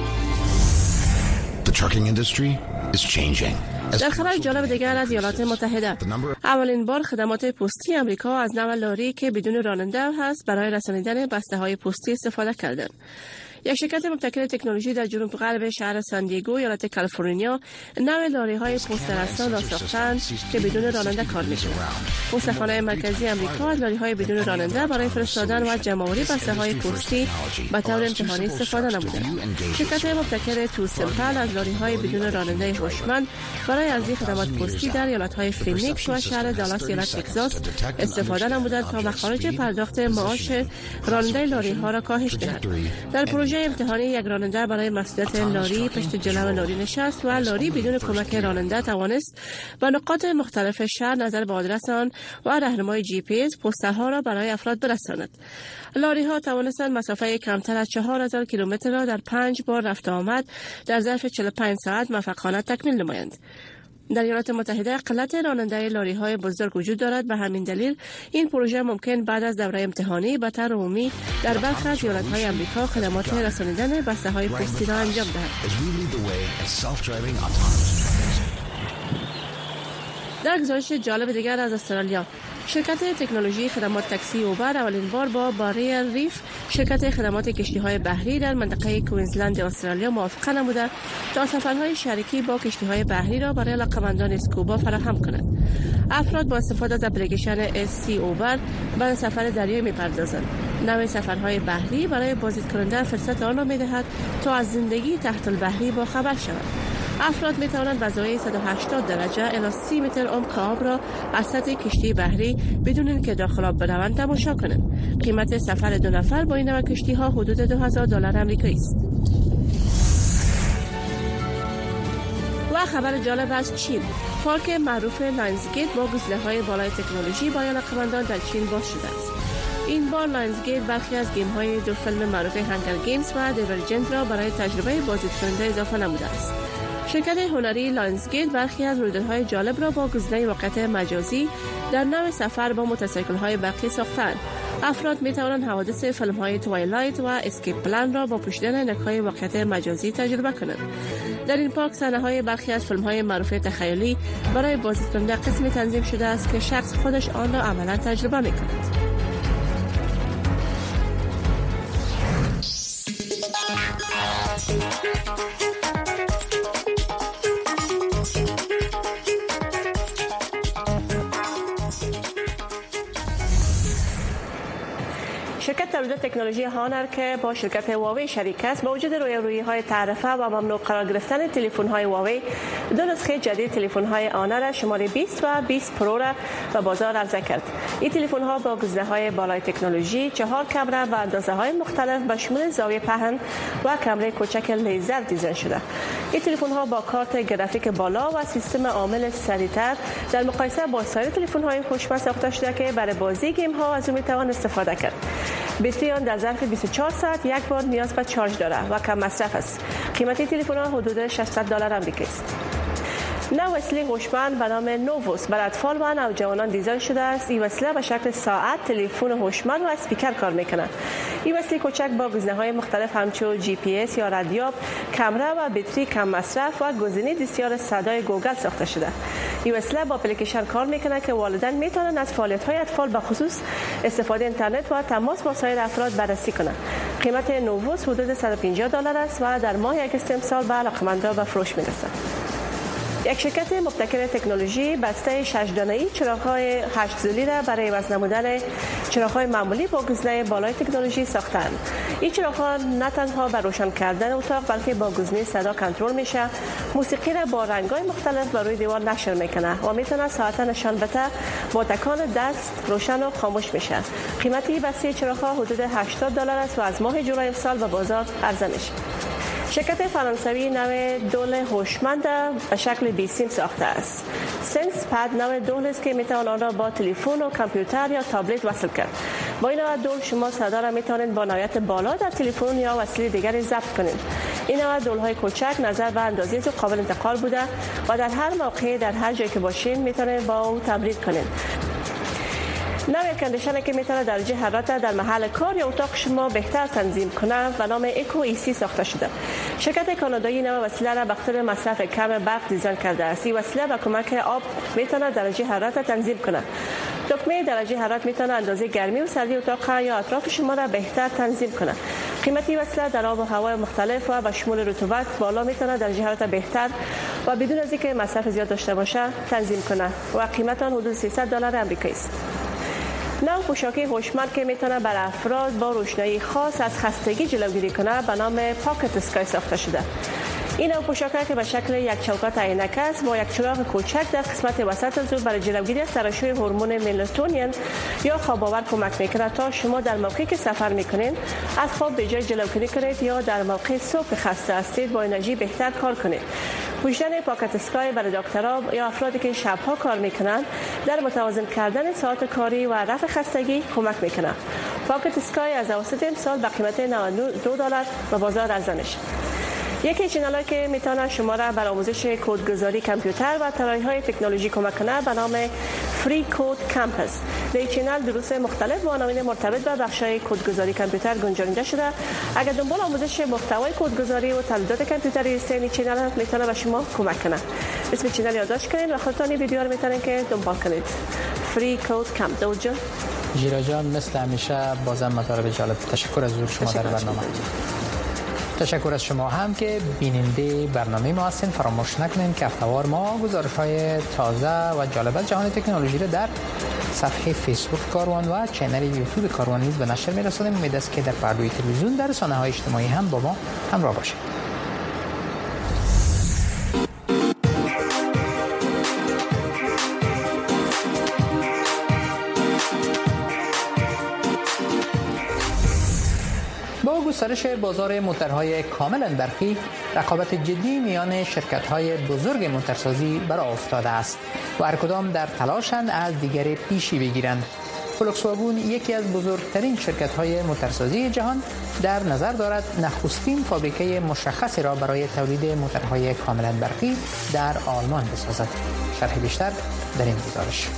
The trucking industry is changing. در خبر جالب دیگر از ایالات متحده، اولین بار خدمات پستی امریکا از نوع لاری که بدون راننده هست برای رسانیدن بسته‌های پستی استفاده کردند. یک شرکت مبتکر تکنولوژی در جنوب غرب شهر سان دیگو ایالت کالیفرنیا نوع لاری‌های پست رسان را ساختند که بدون راننده کار می‌کنند. پستخانه مرکزی امریکا از لاری‌های بدون راننده برای فرستادن و جمع‌آوری بسته‌های پستی به طور امتحانی استفاده نموده. شرکت مبتکر تو سمپل از لاری‌های بدون راننده هوشمند برای ارزی خدمات پستی در ایالت‌های فینیکس و شهر دالاس ایالت تگزاس استفاده نموده تا مخارج پرداخت معاش راننده لاری‌ها را کاهش دهد. در پروژه امتحانی یک راننده برای مسئولیت لاری پشت جلو لاری نشست و لاری بدون کمک راننده توانست به نقاط مختلف شهر نظر به آدرس آن و راهنمای جی پی اس پست‌ها را برای افراد برساند. لاری ها توانستند مسافت کمتر از 4000 کیلومتر را در 5 بار رفت آمد در ظرف 45 ساعت موفقانه تکمیل نمایند. در ایالات متحده قلت راننده لاری‌های بزرگ وجود دارد. به همین دلیل این پروژه ممکن بعد از دوره امتحانی به طور عمومی در برخی از ایالت‌های آمریکا خدمات رسانیدن بسته‌های پستی را انجام دهد. در گزارش جالب دیگر از استرالیا، شرکت تکنولوژی خدمات تاکسی اوبر اولین بار با باریل ریف، شرکت خدمات کشتی‌های بحری در منطقه کوینزلند استرالیا، موافقت نموده تا سفرهای شریکی با کشتی‌های بحری را برای علاقه‌مندان اسکوبا فراهم کند. افراد با استفاده از اپلیکیشن SC اوبر برای سفر دریایی می‌پردازند. نوع سفرهای بحری برای بازدید کننده فرصت آن را می‌دهد تا از زندگی تحت البحری با خبر شود. افراد می توانند به زاویه 180 درجه الی 30 متر عمق آب را از سطح کشتی بحری بدون اینکه داخل آب بروند تماشا کنند. قیمت سفر 2 نفر با این نوع کشتی ها حدود $2000 آمریکایی است. و خبر جالب از چین، پارک معروف لاینزگیت با گزینه‌های بالای تکنولوژی برای علاقه‌مندان در چین باز شده است. این بار لاینزگیت برخی از گیم‌های 2 فیلم معروف هانگر گیمز و دیورجنت را برای تجربه بازدید کننده اضافه نموده است. شرکت هنری لاینزگیت برخی از رویدادهای جالب را با گزینه واقعیت مجازی در نوع سفر با موتورسیکل‌های برقی ساختند. افراد می توانند حوادث فیلم‌های توایلایت و اسکیپ پلان را با پوشیدن نگه‌های واقعیت مجازی تجربه کنند. در این پارک صحنه‌های برخی از فیلم‌های معروف تخیلی برای بازدید کننده قسمی تنظیم شده است که شخص خودش آن را عملاً تجربه می‌کند. شرکت تولید تکنولوژی هانر که با شرکت هواوی شریک است، با وجود رویارویی‌های تعرفه و ممنوع قرار گرفتن تلفن‌های هواوی، 2 نسخه جدید تلفن‌های آنر شماره 20 و 20 پرو را به بازار عرضه کرد. این تلفن‌ها با گزینه‌های بالای تکنولوژی، 4 کامرا و اندازه‌های مختلف به شمول زاویه پهن و کامرای کوچک لیزر دیزاین شده. این تلفن‌ها با کارت گرافیک بالا و سیستم عامل سریع‌تر در مقایسه با سایر تلفن‌های هوشمند ساخته شده که برای بازی گیم‌ها از اون می‌توان استفاده کرد. بطری آن در ظرف 24 ساعت یک بار نیاز به چارج دارد و کم مصرف است. قیمت تلفن ها حدود $600 آمریکایی است. نوع وسیله هوشمند به نام نووس برای اطفال و نوجوانان دیزاین شده است. این وسیله به شکل ساعت، تلفن هوشمند و اسپیکر کار می‌کند. این وسیله کوچک با گزینه‌های مختلف همچون GPS یا رادیو، کامرا و بطری کم مصرف و گزینه دستیار صدای گوگل ساخته شده. این وسیله با اپلیکیشن کار می‌کند که والدین می‌توانند از فعالیت‌های اطفال به خصوص استفاده اینترنت و تماس با سایر افراد بررسی کنند. قیمت نووس حدود $150 است و در ماه یک استمسال به علاقه‌مندان به فروش می‌رسد. یک شرکت مبتکر تکنولوژی بسته 6 دانه‌ای چراغ‌های 8 ضلعی را برای عوض نمودن چراغ‌های معمولی با گزینه بالای تکنولوژی ساختند. این چراغ‌ها نه تنها برای روشن کردن اتاق بلکه با گزینه صدا کنترل میشه، موسیقی را با رنگ‌های مختلف بر روی دیوار نشر میکنه و میتونه ساعت نشان بده با تکان دست روشن و خاموش میشه. قیمتی بسته چراغ‌ها حدود $80 است و از ماه جولای سال به بازار عرضه میشه. شرکت فرانسوی نوع دول هوشمند به شکل بیسیم ساخته است. سنس پد نوع دول است که میتوان آن را با تلفن و کامپیوتر یا تابلت وصل کرد. با این نوع دول شما صدا را میتوانید با نوعیت بالا در تلفن یا وسیله دیگری ضبط کنید. این نوع دول‌های کوچک نظر به اندازه و قابل انتقال بوده و در هر موقع در هر جایی که باشین میتونید با او تبریک کنید. نوع کندیشنر که میتونه درجه حرارت در محل کار یا اتاق شما بهتر تنظیم کنه و نام اکو ایسی ساخته شده. شرکت کانادایی نوع وسیله را به خاطر مصرف کم برق دیزاین کرده است. این وسیله با کمک آب میتونه درجه حرارت تنظیم کنه. دکمه درجه حرارت میتونه اندازه گرمی و سردی اتاق یا اطراف شما را بهتر تنظیم کنه. قیمتی وسیله در آب و هوای مختلف و به شمول رطوبت بالا میتونه درجه حرارت بهتر و بدون از اینکه مصرف زیاد داشته باشه تنظیم کنه و قیمت آن حدود $300 آمریکایی است. نوع پوشاکی هوشمند که میتونه برای افراد با روشنایی خاص از خستگی جلوگیری کنه به نام پاکت اسکای ساخته شده. این نوع پوشاک که به شکل یک چوکات عینک است با یک چراغ کوچک در قسمت وسط از او برای جلوگیری از ترشح هورمون ملاتونین یا خواب آور کمک میکنه تا شما در موقعی که سفر میکنین از خواب به جای جلوگیری کنید یا در موقع صبح خسته هستید با انرژی بهتر کار کنید. پوشیدن پاکت اسکای برای دکترها یا افرادی که شبها کار میکنن در متوازن کردن ساعت کاری و رفع خستگی کمک میکنه. پاکت اسکای از اواسط امسال به قیمت $92 به بازار عرضه میشه. یکی چینل که میتونه شما را بر آموزش کدگذاری کامپیوتر و طراحی‌های تکنولوژی کمک کنه به نام فری کد کمپس. در این چینل دروس مختلف با عناوین مرتبط به بخش‌های کدگذاری کامپیوتر گنجانیده شده. اگر دنبال آموزش محتوای کدگذاری و تولید کامپیوتری هستید، این چینل میتونه به شما کمک کنه. اسم چینل یادداشت کنید و خودتان این ویدیو رو میتونید که دنبال کنید. فری کد کمپ. دوجا جیرا جان مثل همیشه بازم مطالب جالب. تشکر از حضور شما در برنامه. تشکر از شما هم که بیننده برنامه ما هستین. فراموش نکنید که هفته‌وار ما گزارش‌های تازه و جالب از جهان تکنولوژی را در صفحه فیسبوک کاروان و کانال یوتیوب کاروان نیز به نشر می‌رسانیم. امید است که در پردوی تلویزیون در رسانه‌های اجتماعی هم با ما همراه باشید. گسترش بازار موتورهای کاملا برقی، رقابت جدی میان شرکت‌های بزرگ موتورسازی برآ افتاده است و هر کدام در تلاشند از دیگر پیشی بگیرند. فولکس واگن یکی از بزرگترین شرکت‌های موتورسازی جهان در نظر دارد نخستین فابریکه مشخصی را برای تولید موتورهای کاملا برقی در آلمان بسازد. شرح بیشتر در این گزارش.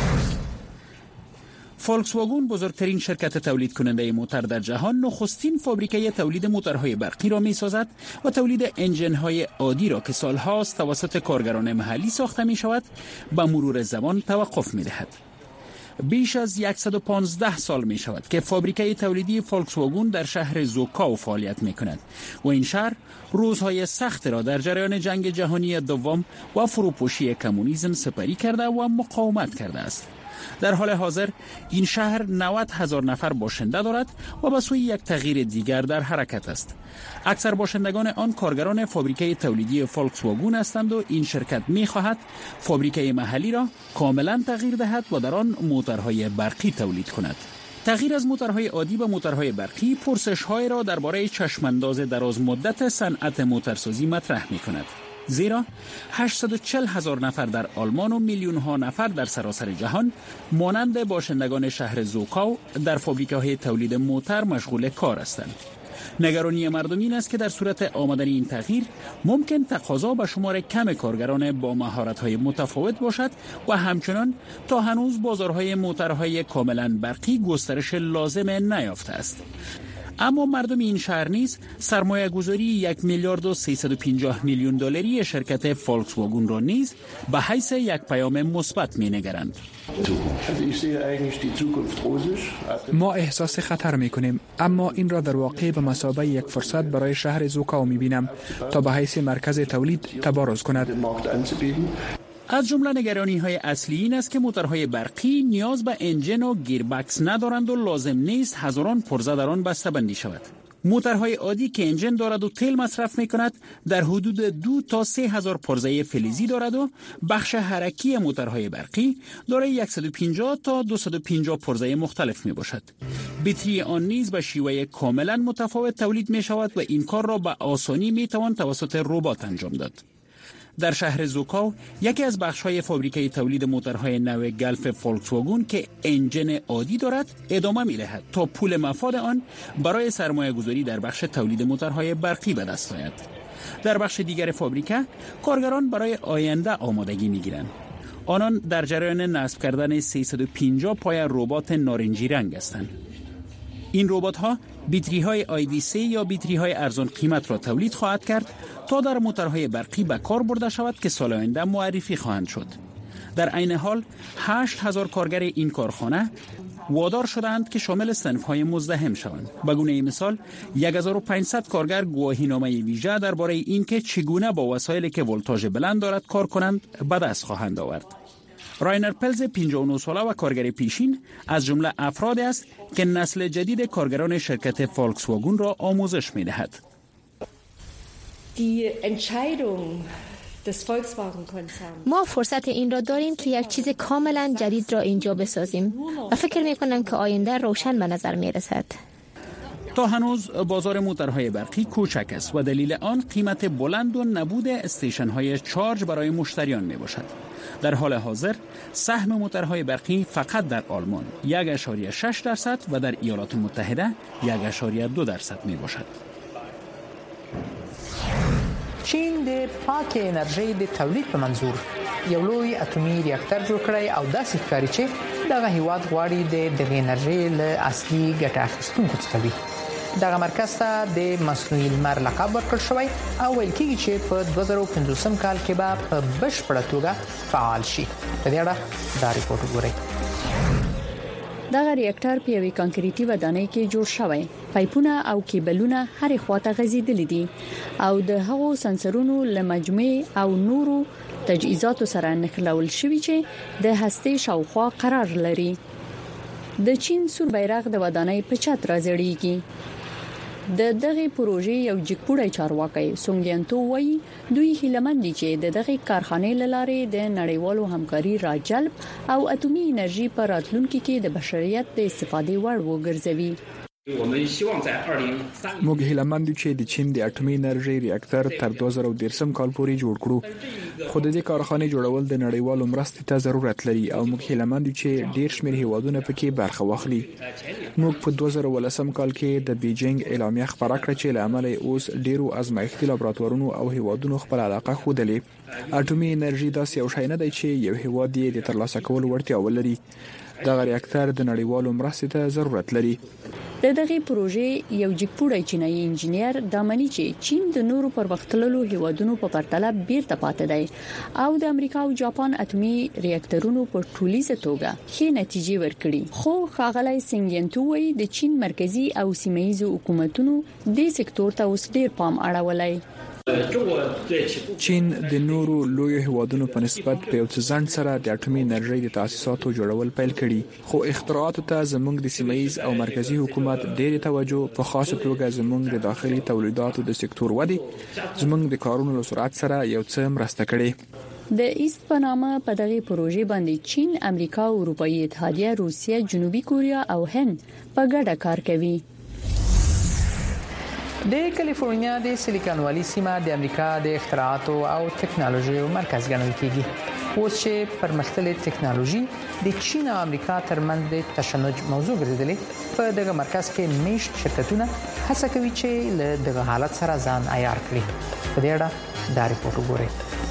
فولکس واگن بزرگترین شرکت تولید کننده موتور در جهان نخستین فابریکه تولید موتورهای برقی را می سازد و تولید انجن‌های عادی را که سالهاست توسط کارگران محلی ساخته می شود به مرور زمان توقف می دهد. بیش از 115 سال می شود که فابریکه تولیدی فولکس واگن در شهر زوکاو فعالیت می کند و این شهر روزهای سخت را در جریان جنگ جهانی دوم و فروپاشی کمونیسم سپری کرده و مقاومت کرده است. در حال حاضر این شهر 90,000 نفر باشنده دارد و به سوی یک تغییر دیگر در حرکت است. اکثر باشندگان آن کارگران فابریکه تولیدی فولکس واگن هستند و این شرکت می‌خواهد فابریکه محلی را کاملا تغییر دهد و در آن موتورهای برقی تولید کند. تغییر از موتورهای عادی به موتورهای برقی پرسش‌های را درباره چشمانداز دراز مدت صنعت موتورسازی مطرح می‌کند. زیرا 840,000 نفر در آلمان و میلیون‌ها نفر در سراسر جهان مانند باشندگان شهر زوکاو در فابریکه‌های تولید موتور مشغول کار هستند. نگرانی مردم این است که در صورت آمدن این تغییر ممکن تقاضا به شمار کم کارگران با مهارت‌های متفاوت باشد و همچنان تا هنوز بازارهای موتورهای کاملا برقی گسترش لازم نیافته است. اما مردم این شهر نیز سرمایه گذاری 1,350,000,000 دلاری شرکت فولکس واگن را نیز به حیث یک پیام مثبت می‌نگرند. ما احساس خطر می‌کنیم، اما این را در واقع به مثابه یک فرصت برای شهر زوکاو می‌بینم تا به حیث مرکز تولید تبارز کند. از جمله نگرانی‌های اصلی این است که موتورهای برقی نیاز به انجن و گیربکس ندارند و لازم نیست هزاران پرزه در آن بسته‌بندی شود. موتورهای عادی که انجن دارد و تیل مصرف می‌کند در حدود 2 تا 3,000 پرزه فلزی دارد و بخش حرکی موتورهای برقی دارای 150 تا 250 پرزه مختلف میباشد. بطری آن نیز به شیوه کاملا متفاوت تولید می‌شود و این کار را به آسانی می‌توان توسط ربات انجام داد. در شهر زوکاو یکی از بخش‌های فابریکه تولید موتورهای نو گلف فولکس واگن که انجن عادی دارد ادامه می‌دهد تا پول مفاد آن برای سرمایه‌گذاری در بخش تولید موتورهای برقی به دست آید. در بخش دیگر فابریکه کارگران برای آینده آمادگی می‌گیرند. آنان در جریان نصب کردن 350 پای ربات نارنجی رنگ هستند. این ربات‌ها بطری‌های ID3 یا بطری‌های ارزان قیمت را تولید خواهد کرد تا در موتورهای برقی به کار برده شود که سال آینده معرفی خواهند شد. در عین حال 8,000 کارگر این کارخانه وادار شدند که شامل صنف‌های مزدحم شوند. به گونه مثال 1500 کارگر گواهینامه ویژه درباره اینکه چگونه با وسایلی که ولتاژ بلند دارد کار کنند به دست خواهند آورد. راینر پلز 59 ساله و کارگر پیشین از جمله افراد است که نسل جدید کارگران شرکت فولکس واگن را آموزش می‌دهد. ما فرصت این را داریم که یک چیز کاملا جدید را اینجا بسازیم و فکر می‌کنم که آینده روشن به نظر می‌رسد. تا هنوز بازار موتورهای برقی کوچک است و دلیل آن قیمت بلند و نبود استیشن‌های چارج برای مشتریان میباشد. در حال حاضر سهم موتورهای برقی فقط در آلمان 1.6% و در ایالات متحده 1.2% میباشد. چین د پاکه انرژي د تولید په منظور یو لوی اټومي ریاکټر جوړ کړی او داسې ښکاري چې دغه هیواد غواړي د انرژي له اصلي ګټه اخیستونکو څخه وي. دغه مرکز ته د مصنوعي لمر لقب ورکړل شوی او ویل کېږي چې په 2015 کال کې به په بشپړه توګه فعال شي. په دې اړه دا ریپورت وګورئ. دغه ریاکټر په یوې کانکریټي ودانۍ کې جوړ شوی. پایپونه او کیبلونه هرې خواته غځېدلي دي او د هغو سنسرونو له مجموعې او نورو تجهیزاتو سره نښلول شوی چې د هستې شاوخوا قرار لري. د چین سور بیرغ د ودانۍ په چت راځړيږي. د دغه پروژې یو جګپوړی چارواکي سونګینتو وایي دوی هیلمن دي چې د دغه کارخانې لاره د نړیوالو همکاري راجلب او اټومي انرژي پر راتلونکو کې د بشریت د استفادې وړ وګرځوي. موږ هیلمن دي چې د چین د اټومي انرژي ریاکټر تر 2013 کال پورې جوړ کړو. خو د دې کارخانې جوړول د نړیوالو مرستې ته ضرورت لري او موږ هیلمن دي چې ډیر شمېر هیوادونه پکې برخه واخلي. موږ په 2013 کال کې د بیجینګ اعلامیه خبره کړې چې لامل اوس ډیرو ازمایښتي لابراتوارونو او هیوادونو خپل علاقه خوده. اټومي انرژي داسې یو شی نه دی چې یو هیواد یې د ترلاسه کولو وړتیا ولري. دغه ریاکټر د نړیوالو مرستې ته ضرورت لري. د دغه پروژې یو جګپوړی چینایي انجنیر دامني چې چین د نورو پرمختللو هیوادونو په پرتله بیرته پاتې دی او د امریکا او جاپان اټومي ریاکټرونو په ټولیزه توګه ښه نتیجې ورکړي. خو ښاغلی سینګینتو وایي د چین مرکزی او سیمه‌ییز حکومتونو د سکتور ته اوس ډیر پام اړولای. چین د نورو لوی هیوادونو په نسبت په یو څه ځان سره د اټومي انرژي د تاسیساتو جوړول پیل کړي. خو اختراعاتو ته زموږ د سیمه‌ییز او مرکزی حکومت ډېر توجه په خاصه توګه زموږ د داخلي تولیداتو د سکتور ودی زموږ د کارونو له سرعت سره یو څه مرسته کړي. د ایست په نامه په دغه پروژې باندې چین، امریکا، اروپאי اتحادیه، روسیه، جنوبي کوریا او هند په ګډه کار کوي. د کالیفورنیا د سیلیکون والي سیمه د امریکا د اختراعاتو او ټکنالوژي مرکز ګڼل کیږي. اوس چې پرمختللې ټکنالوژي د چین او امریکا ترمنځ د تشنج موضوع ګرځیدلې، په دغه مرکز کې میشت شرکتونه هڅه کوي چې له دغه حالت سره ځان عیار کړي. په دې اړه دا ریپورت وګورئ.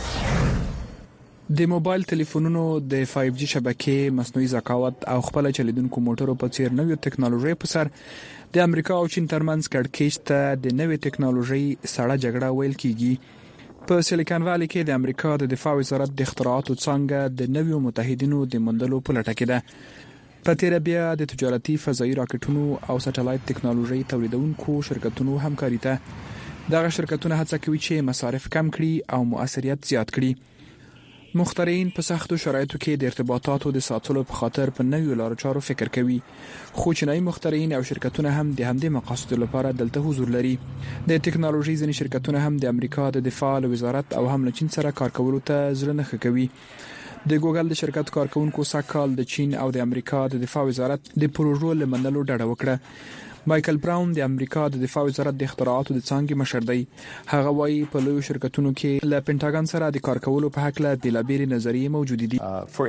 د موبایل ټلیفونونو د 5G شبکې، مصنوعي ذکاوت او خپل چلیدونکو موټرو په څیر نوې ټکنالوژي په سر د امریکا او چین ترمنځ کړکېچ ته د نوې ټکنالوژي سړه جګړه ویل کیږي. په سیلیکون والي کې د امریکا د دفاع وزارت د اختراعاتو څنګه د نویو متحدینو د موندلو په لټه کې ده. په تیر بیا د تجارتي فضایي راکټونو او سټلایټ ټکنالوژي تولیدونکو شرکتونو همکاري ته دغه شرکتونه هڅه کوي چې مصارف کم کړي او مؤثریت زیات کړي. مخترعين په سختو شرایطو کې د ارتباطاتو د ساتلو په خاطر په نویو لارو چارو فکر کوي. خو چینایي مخترعين او شرکتونه هم د همدې مقاصدو لپاره دلته حضور لري. د ټکنالوژي ځینې شرکتونه هم د امریکا د دفاع وزارت او هم له چین سره کار کولو ته زړه نه کوي. د ګوګل د شرکت کارکونکو ساکال د چین او د امریکا د دفاع وزارت د پروژو لمنلو ډاډه وکړه. مایکل براون د امریکا د دفاع وزارت د اختراعاتو د څانګې مشر دی. هغه وایي په لوی شرکتونو کې له پینټاګن سره د کار کولو په حق له بیلابېلې نظریې موجود دي.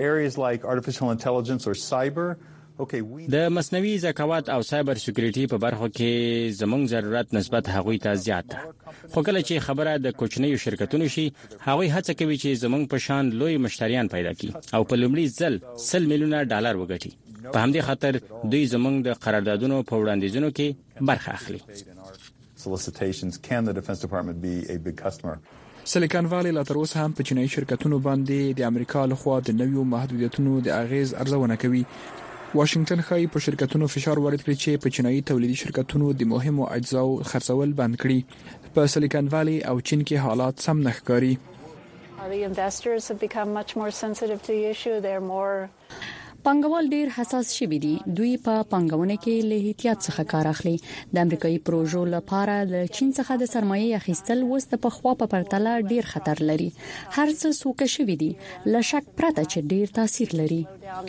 د مصنوعي ذکاوت او سایبر سکیورټي په برخو کې زموږ ضرورت نسبت هغوی ته زیات ده. خو کله چې خبره د کوچنیو شرکتونو شي، هغوی هڅه کوي چې زموږ په شان لوی مشتریان پیدا کړي او په لومړي ځل $100 میلیونه وګټي. په همدې خاطر دوی زموږ د قراردادونو په وړاندیزونو کې برخه اخلي. سیلیکون والي لا تر اوسه هم په چینایي شرکتونو باندې د امریکا لخوا د نویو محدودیتونو د اغیز ارزونه کوي. واشنگټن ښایي په شرکتونو فشار وارد کړي چې په چینایي تولیدي شرکتونو د مهمو اجزاو خرڅول بند کړي. په سیلیکون والي او چین کې حالات سم نه ښکاري. پانګوال ډیر حساس شوي دي. دوی په پانګونه کې له احتیاط څخه کار اخلي. د امریکایي پروژو لپاره له چین څخه د سرمایه اخیستل وست په خوا په پرتله ډیر خطر لري. هر څه سوک شوي دي، له شک پرته چې ډیر تاثیر لري.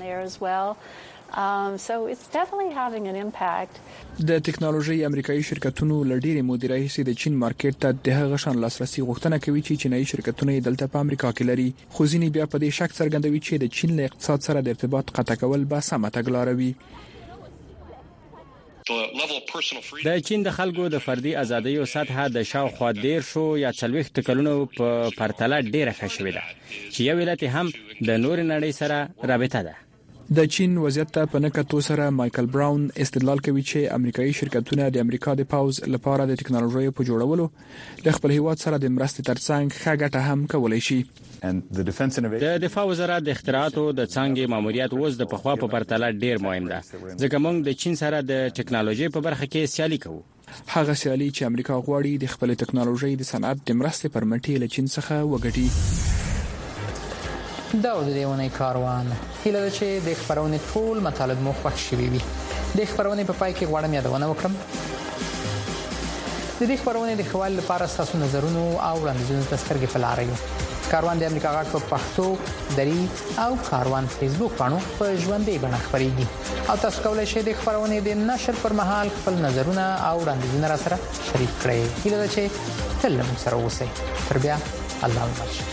د ټکنالوژي امریکایي شرکتونو لډيري مدیرای هسي د چین مارکیټ ته د هغه شان لاسرسي غوښتنه کوي چې چینایي شرکتونه دلته په امریکا کې لري. خو ځینې بیا په دې شک څرګندوي چې د چین له اقتصاد سره د ارتباط قطع کول به سمه تګلاره وي. د چین د خلکو د فردي ازادۍ سطح د شاوخوا 10 یا 40 کلونو په پرتله ډیره ښه شوې ده چې یو ولایت هم د نور نړۍ سره رابطه ده. د چین وضعیت ته په نکتو سره مایکل براون استدلال کوي چې امریکایي شرکتونه د امریکا د پاوز لپاره د ټکنالوژي په جوړولو د خپل هیواد سره د مرستې ترڅنګ ښه ګټه هم کولای شي. د دفاع وزارت د اختراعاتو د څنګه ماموریت اوس د پخوا په پرتله ډیر مهم ده ځکه موږ د چین سره د ټکنالوژي په برخه کې سیالي کوو. هغه سیالي چې امریکا غواړي د خپل ټکنالوژي د صنعت د مرستې پر مټ له چین څخه وګټي. دا د دیونه کاروان هیله ده چې د خبرونه ټول مطالب مو خوښ شوي وي. د خبرونه په پای کې غواړم یادونه وکړم د دې خبرونه د خپل لپاره تاسو نظرونه او وړاندیزونه تسترګې فلاريو. کاروان د امریکا غاټ په پښتو دری او کاروان فیسبوک باندې په ژوندۍ بڼه خبريږي او تاسو کولای شئ د خبرونه د نشر پر مهال خپل نظرونه او وړاندیزونه را سره شریک کړئ. هیله ده چې تل موږ سره اوسئ. تر بیا الله حافظ.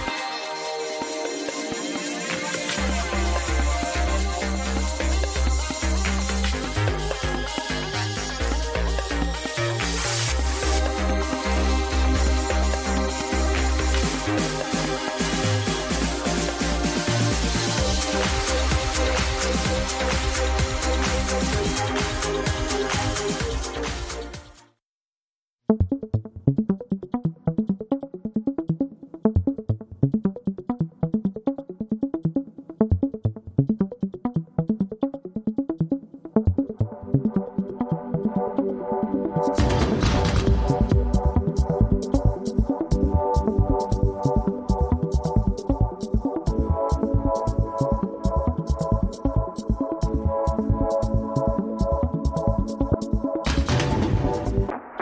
Thank you.